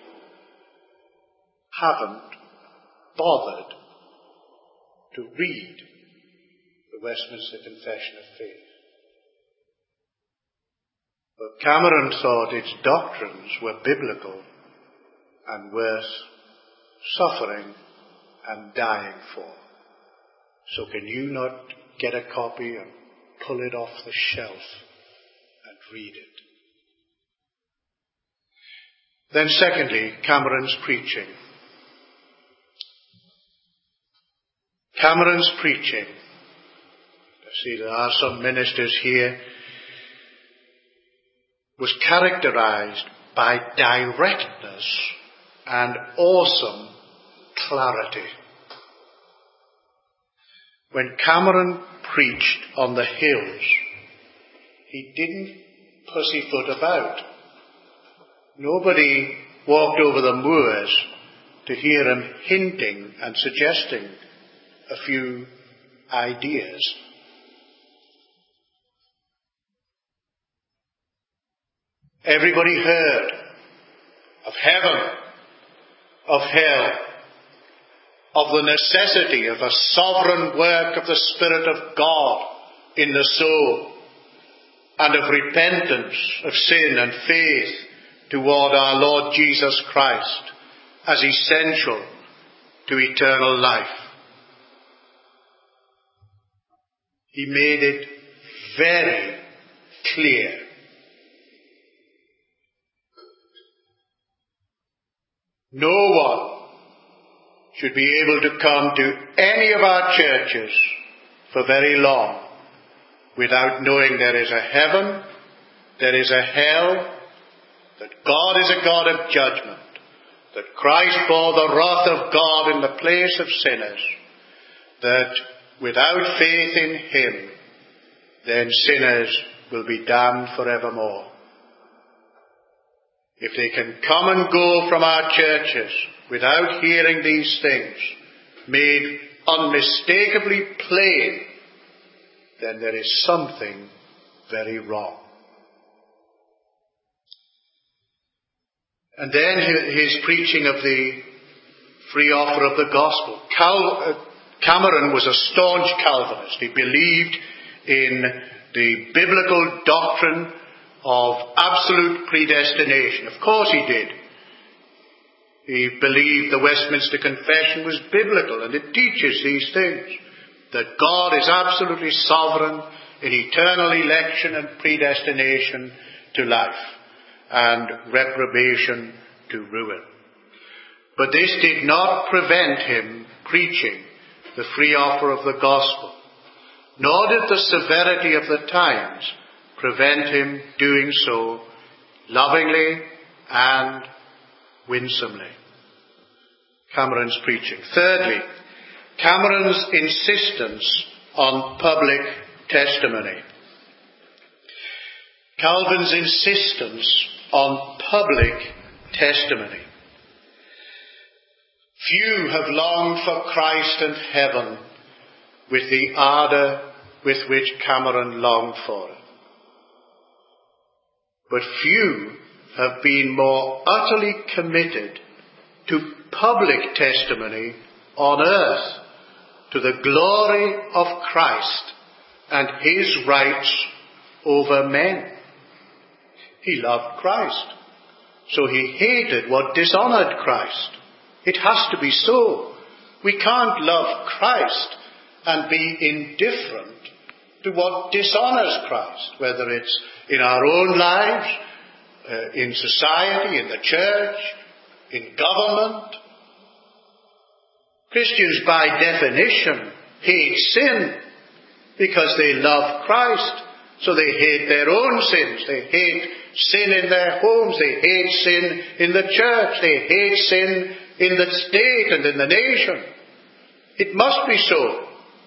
haven't bothered to read the Westminster Confession of Faith. But Cameron thought its doctrines were biblical and worth suffering and dying for. So can you not get a copy and pull it off the shelf and read it? Then secondly, Cameron's preaching. Cameron's preaching. I see there are some ministers here. Was characterized by directness and awesome clarity. When Cameron preached on the hills, he didn't pussyfoot about. Nobody walked over the moors to hear him hinting and suggesting a few ideas. Everybody heard of heaven, of hell, of the necessity of a sovereign work of the Spirit of God in the soul, and of repentance of sin and faith toward our Lord Jesus Christ as essential to eternal life. He made it very clear. No one should be able to come to any of our churches for very long without knowing there is a heaven, there is a hell, that God is a God of judgment, that Christ bore the wrath of God in the place of sinners, that without faith in Him, then sinners will be damned forevermore. If they can come and go from our churches without hearing these things made unmistakably plain, then there is something very wrong. And then his preaching of the free offer of the gospel. Cameron was a staunch Calvinist. He believed in the biblical doctrine of absolute predestination. Of course he did. He believed the Westminster Confession was biblical, and it teaches these things, that God is absolutely sovereign in eternal election and predestination to life, and reprobation to ruin. But this did not prevent him preaching the free offer of the gospel, nor did the severity of the times prevent him doing so lovingly and winsomely. Cameron's preaching. Thirdly, Cameron's insistence on public testimony. Calvin's insistence on public testimony. Few have longed for Christ and heaven with the ardour with which Cameron longed for it. but few have been more utterly committed to public testimony on earth to the glory of Christ and his rights over men. He loved Christ, so he hated what dishonored Christ. It has to be so. We can't love Christ and be indifferent to what dishonors Christ, whether it's in our own lives, in society, in the church, in government. Christians, by definition, hate sin because they love Christ. So they hate their own sins. They hate sin in their homes. They hate sin in the church. They hate sin in the state and in the nation. It must be so.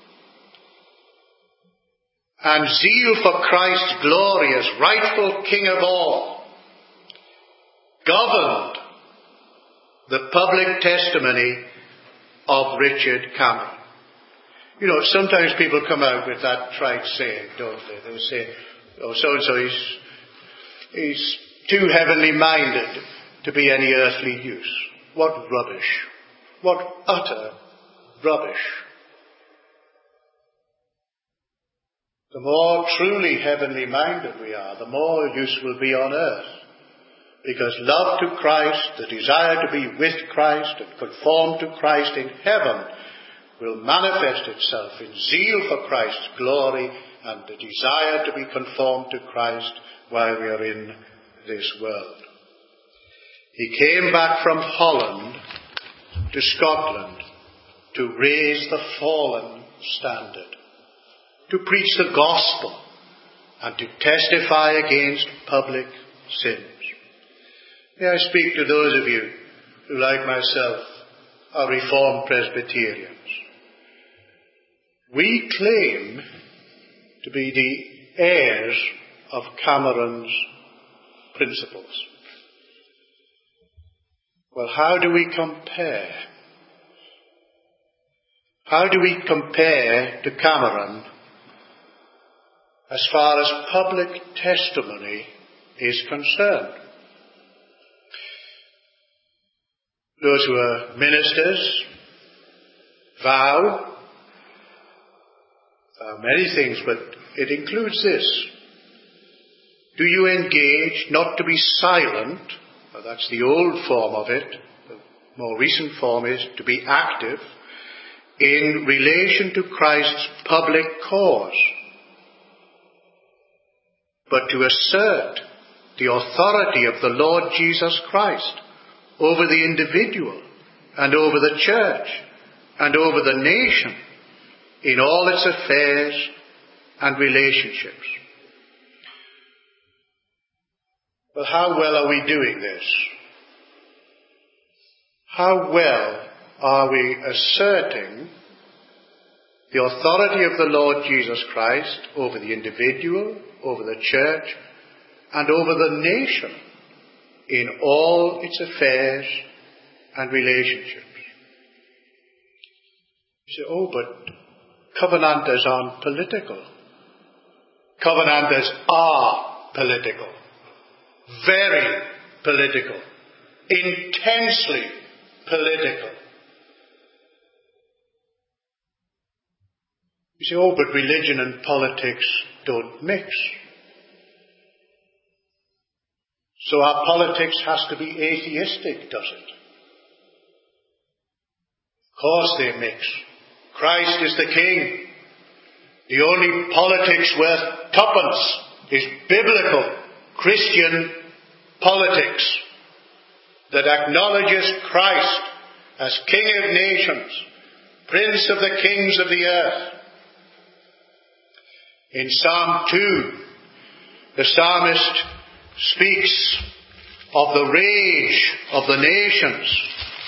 And zeal for Christ's glory as rightful King of all governed the public testimony of Richard Cameron. You know, sometimes people come out with that trite saying, don't they? They say, oh, so-and-so, he's too heavenly minded to be any earthly use. What rubbish. What utter rubbish. The more truly heavenly minded we are, the more use will be on earth. Because love to Christ, the desire to be with Christ and conform to Christ in heaven will manifest itself in zeal for Christ's glory and the desire to be conformed to Christ while we are in this world. He came back from Holland to Scotland to raise the fallen standard, to preach the gospel and to testify against public sins. May I speak to those of you who, like myself, are Reformed Presbyterians. We claim to be the heirs of Cameron's principles. Well, how do we compare? How do we compare to Cameron as far as public testimony is concerned? Those who are ministers vow many things, but it includes this. Do you engage not to be silent? Well, that's the old form of it. The more recent form is to be active in relation to Christ's public cause, but to assert the authority of the Lord Jesus Christ over the individual and over the church and over the nation in all its affairs and relationships. Well, how well are we doing this? How well are we asserting the authority of the Lord Jesus Christ over the individual, over the church, and over the nation in all its affairs and relationships? You say, oh, but Covenanters aren't political. Covenanters are political. Very political. Intensely political. You say, oh, but religion and politics don't mix. So our politics has to be atheistic, does it? Of course they mix. Christ is the King. The only politics worth tuppence is biblical Christian politics that acknowledges Christ as King of nations, Prince of the kings of the earth. In Psalm 2, the psalmist speaks of the rage of the nations.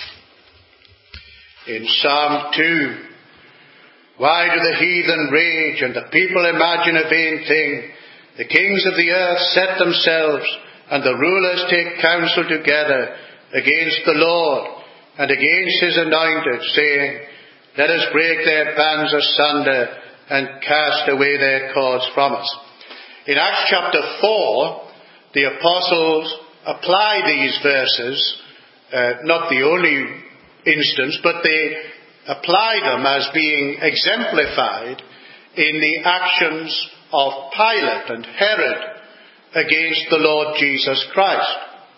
In Psalm 2, why do the heathen rage and the people imagine a vain thing? The kings of the earth set themselves, and the rulers take counsel together against the Lord and against his anointed, saying, let us break their bands asunder and cast away their cords from us. In Acts chapter 4, the apostles apply these verses, not the only instance, but they apply them as being exemplified in the actions of Pilate and Herod against the Lord Jesus Christ.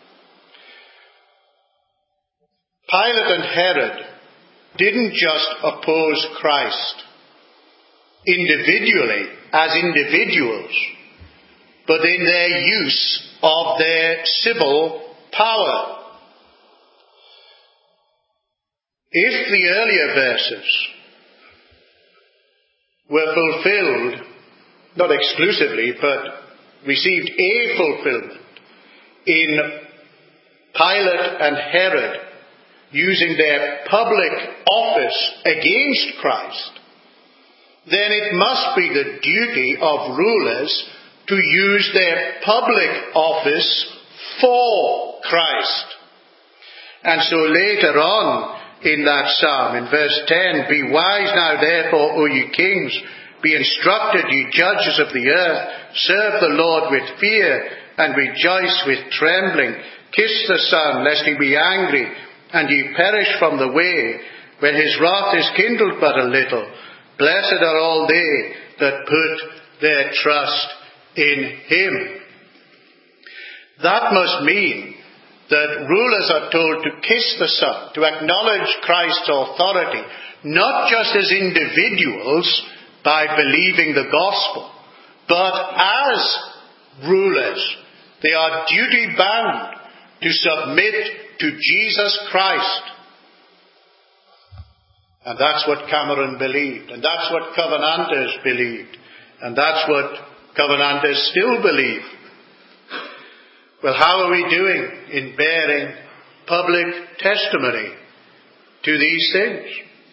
Pilate and Herod didn't just oppose Christ individually, as individuals, but in their use of their civil power. If the earlier verses were fulfilled, not exclusively, but received a fulfillment in Pilate and Herod using their public office against Christ, then it must be the duty of rulers to use their public office for Christ. And so later on in that psalm, in verse 10, "Be wise now therefore, O ye kings, be instructed, ye judges of the earth, serve the Lord with fear, and rejoice with trembling. Kiss the Son, lest he be angry, and ye perish from the way, when his wrath is kindled but a little. Blessed are all they that put their trust in him." That must mean that rulers are told to kiss the Son, to acknowledge Christ's authority, not just as individuals by believing the gospel, but as rulers. They are duty-bound to submit to Jesus Christ. And that's what Cameron believed, and that's what Covenanters believed, and that's what Covenanters still believe. Well, how are we doing in bearing public testimony to these things?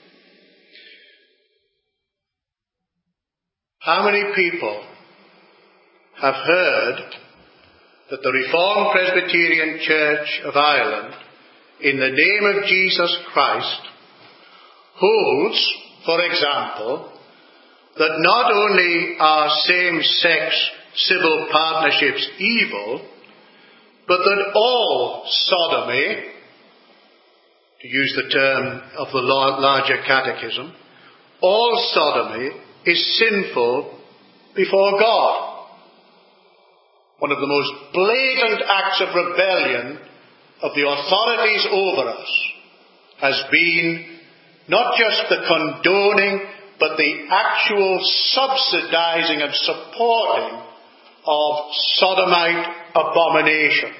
How many people have heard that the Reformed Presbyterian Church of Ireland, in the name of Jesus Christ, holds, for example, that not only are same-sex civil partnerships evil, but that all sodomy, to use the term of the larger catechism, all sodomy is sinful before God. One of the most blatant acts of rebellion of the authorities over us has been not just the condoning, but the actual subsidizing and supporting of sodomite abomination.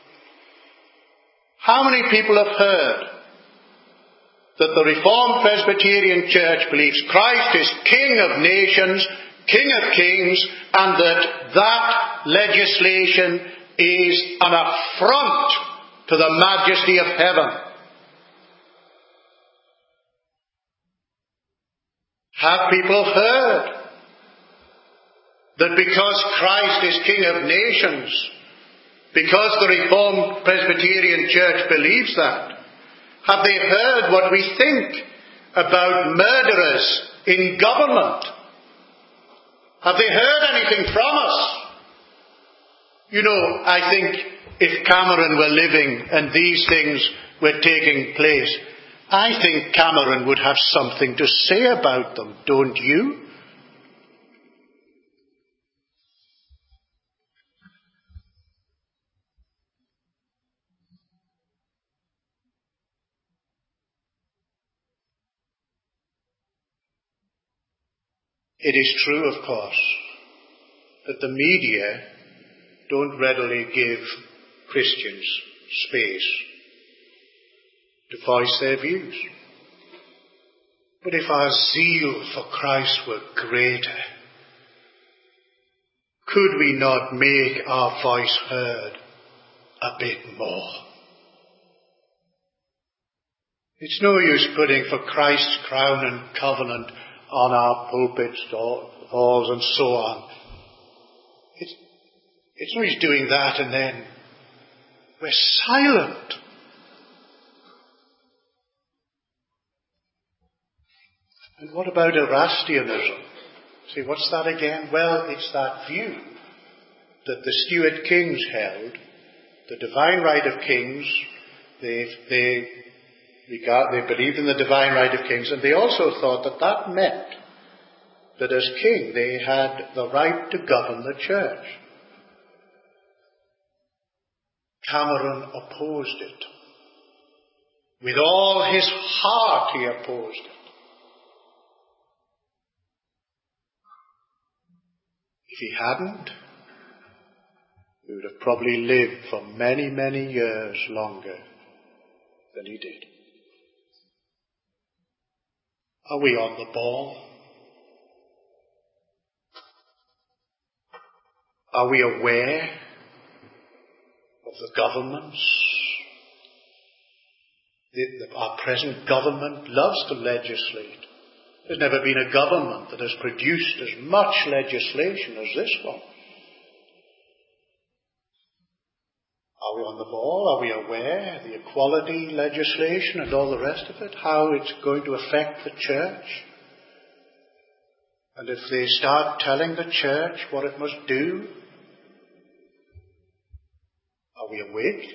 How many people have heard that the Reformed Presbyterian Church believes Christ is King of nations, King of kings, and that legislation is an affront to the majesty of heaven? Have people heard that because Christ is King of nations, because the Reformed Presbyterian Church believes that, have they heard what we think about murderers in government? Have they heard anything from us? You know, I think if Cameron were living and these things were taking place, I think Cameron would have something to say about them, don't you? It is true, of course, that the media don't readily give Christians space to voice their views. But if our zeal for Christ were greater, could we not make our voice heard a bit more? It's no use putting for Christ's crown and covenant on our pulpits, halls and so on. It's no use doing that and then we're silent. And what about Erastianism? See, what's that again? Well, it's that view that the Stuart kings held, the divine right of kings. They believed in the divine right of kings, and they also thought that that meant that as king they had the right to govern the church. Cameron opposed it. With all his heart he opposed it. If he hadn't, he would have probably lived for many, many years longer than he did. Are we on the ball? Are we aware of the governments? Our present government loves to legislate. There's never been a government that has produced as much legislation as this one. Are we on the ball? Are we aware of the equality legislation and all the rest of it? How it's going to affect the church? And if they start telling the church what it must do, are we awake?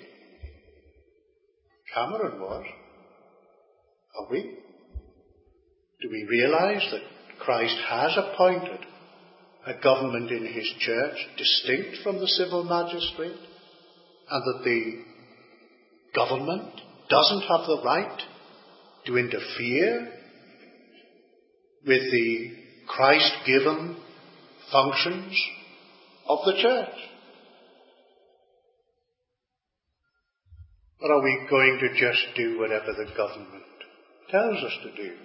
Cameron was. Are we? Do we realize that Christ has appointed a government in his church distinct from the civil magistrate, and that the government doesn't have the right to interfere with the Christ-given functions of the church? Or are we going to just do whatever the government tells us to do,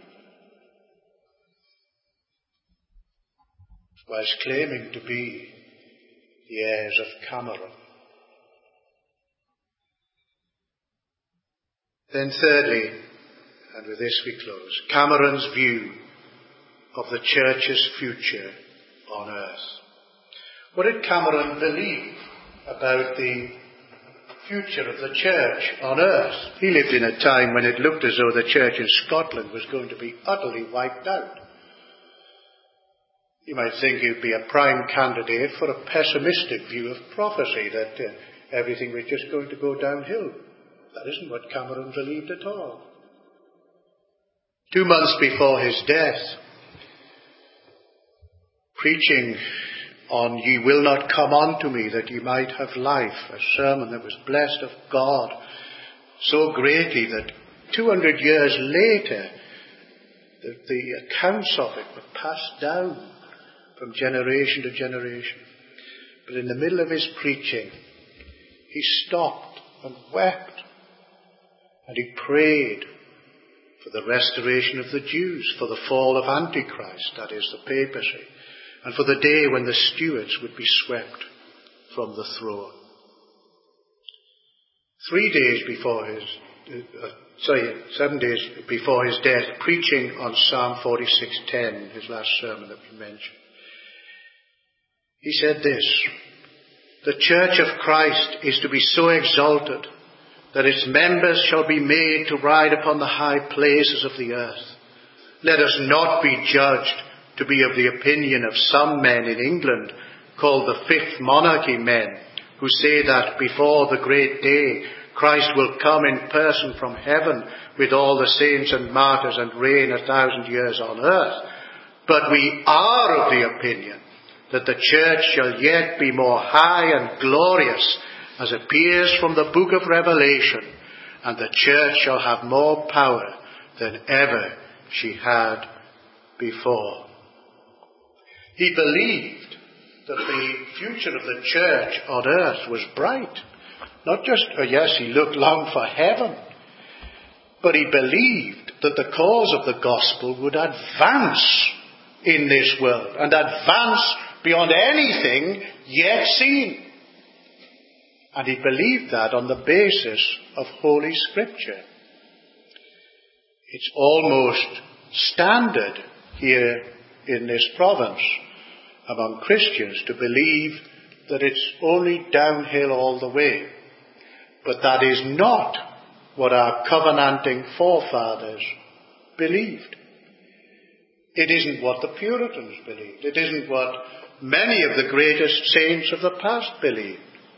whilst claiming to be the heirs of Cameron? Then thirdly, and with this we close, Cameron's view of the church's future on earth. What did Cameron believe about the future of the church on earth? He lived in a time when it looked as though the church in Scotland was going to be utterly wiped out. You might think he'd be a prime candidate for a pessimistic view of prophecy, that everything was just going to go downhill. That isn't what Cameron believed at all. 2 months before his death, preaching on "Ye will not come unto me that ye might have life," a sermon that was blessed of God so greatly that 200 years later the accounts of it were passed down from generation to generation. But in the middle of his preaching, he stopped and wept, and he prayed for the restoration of the Jews, for the fall of Antichrist, that is the papacy, and for the day when the Stuarts would be swept from the throne. 7 days before his death, preaching on Psalm 46:10, his last sermon that we mentioned, he said this: "The church of Christ is to be so exalted that its members shall be made to ride upon the high places of the earth. Let us not be judged to be of the opinion of some men in England, called the Fifth Monarchy men, who say that before the great day Christ will come in person from heaven with all the saints and martyrs and reign 1,000 years on earth. But we are of the opinion that the church shall yet be more high and glorious, as appears from the book of Revelation, and the church shall have more power than ever she had before." He believed that the future of the church on earth was bright. Not just, yes, he longed for heaven, but he believed that the cause of the gospel would advance in this world, and advance beyond anything yet seen. And he believed that on the basis of Holy Scripture. It's almost standard here in this province among Christians to believe that it's only downhill all the way. But that is not what our covenanting forefathers believed. It isn't what the Puritans believed. It isn't what many of the greatest saints of the past believed.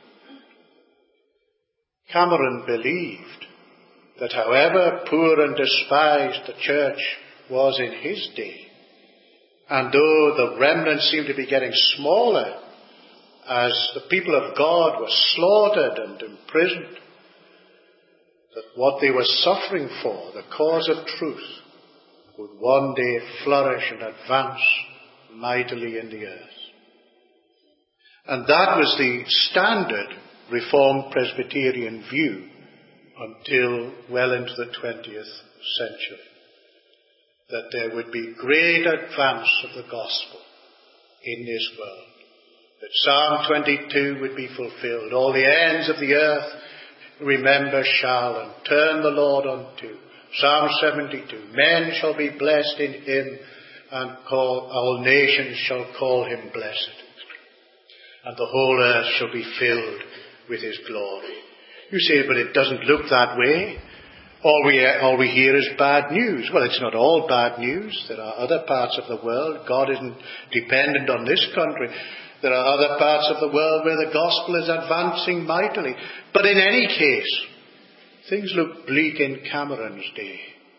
Cameron believed that however poor and despised the church was in his day, and though the remnants seemed to be getting smaller as the people of God were slaughtered and imprisoned, that what they were suffering for, the cause of truth, would one day flourish and advance mightily in the earth. And that was the standard Reformed Presbyterian view until well into the 20th century. That there would be great advance of the gospel in this world. That Psalm 22 would be fulfilled. All the ends of the earth remember shall and turn the Lord unto. Psalm 72. Men shall be blessed in him, and all nations shall call him blessed. And the whole earth shall be filled with his glory. You say, but it doesn't look that way. All we hear is bad news. Well, it's not all bad news. There are other parts of the world. God isn't dependent on this country. There are other parts of the world where the gospel is advancing mightily. But in any case, things look bleak in Cameron's day.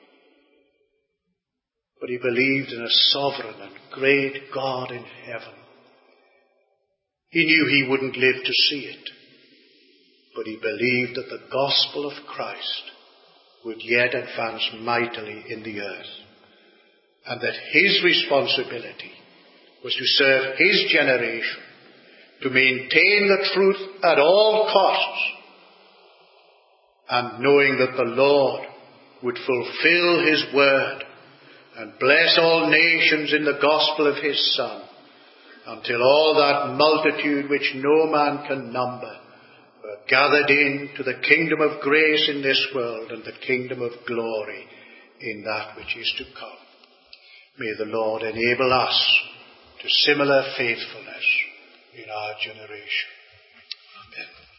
But he believed in a sovereign and great God in heaven. He knew he wouldn't live to see it. But he believed that the gospel of Christ would yet advance mightily in the earth. And that his responsibility was to serve his generation, to maintain the truth at all costs, and knowing that the Lord would fulfill his word and bless all nations in the gospel of his Son, until all that multitude which no man can number were gathered into the kingdom of grace in this world and the kingdom of glory in that which is to come. May the Lord enable us to similar faithfulness in our generation. Amen.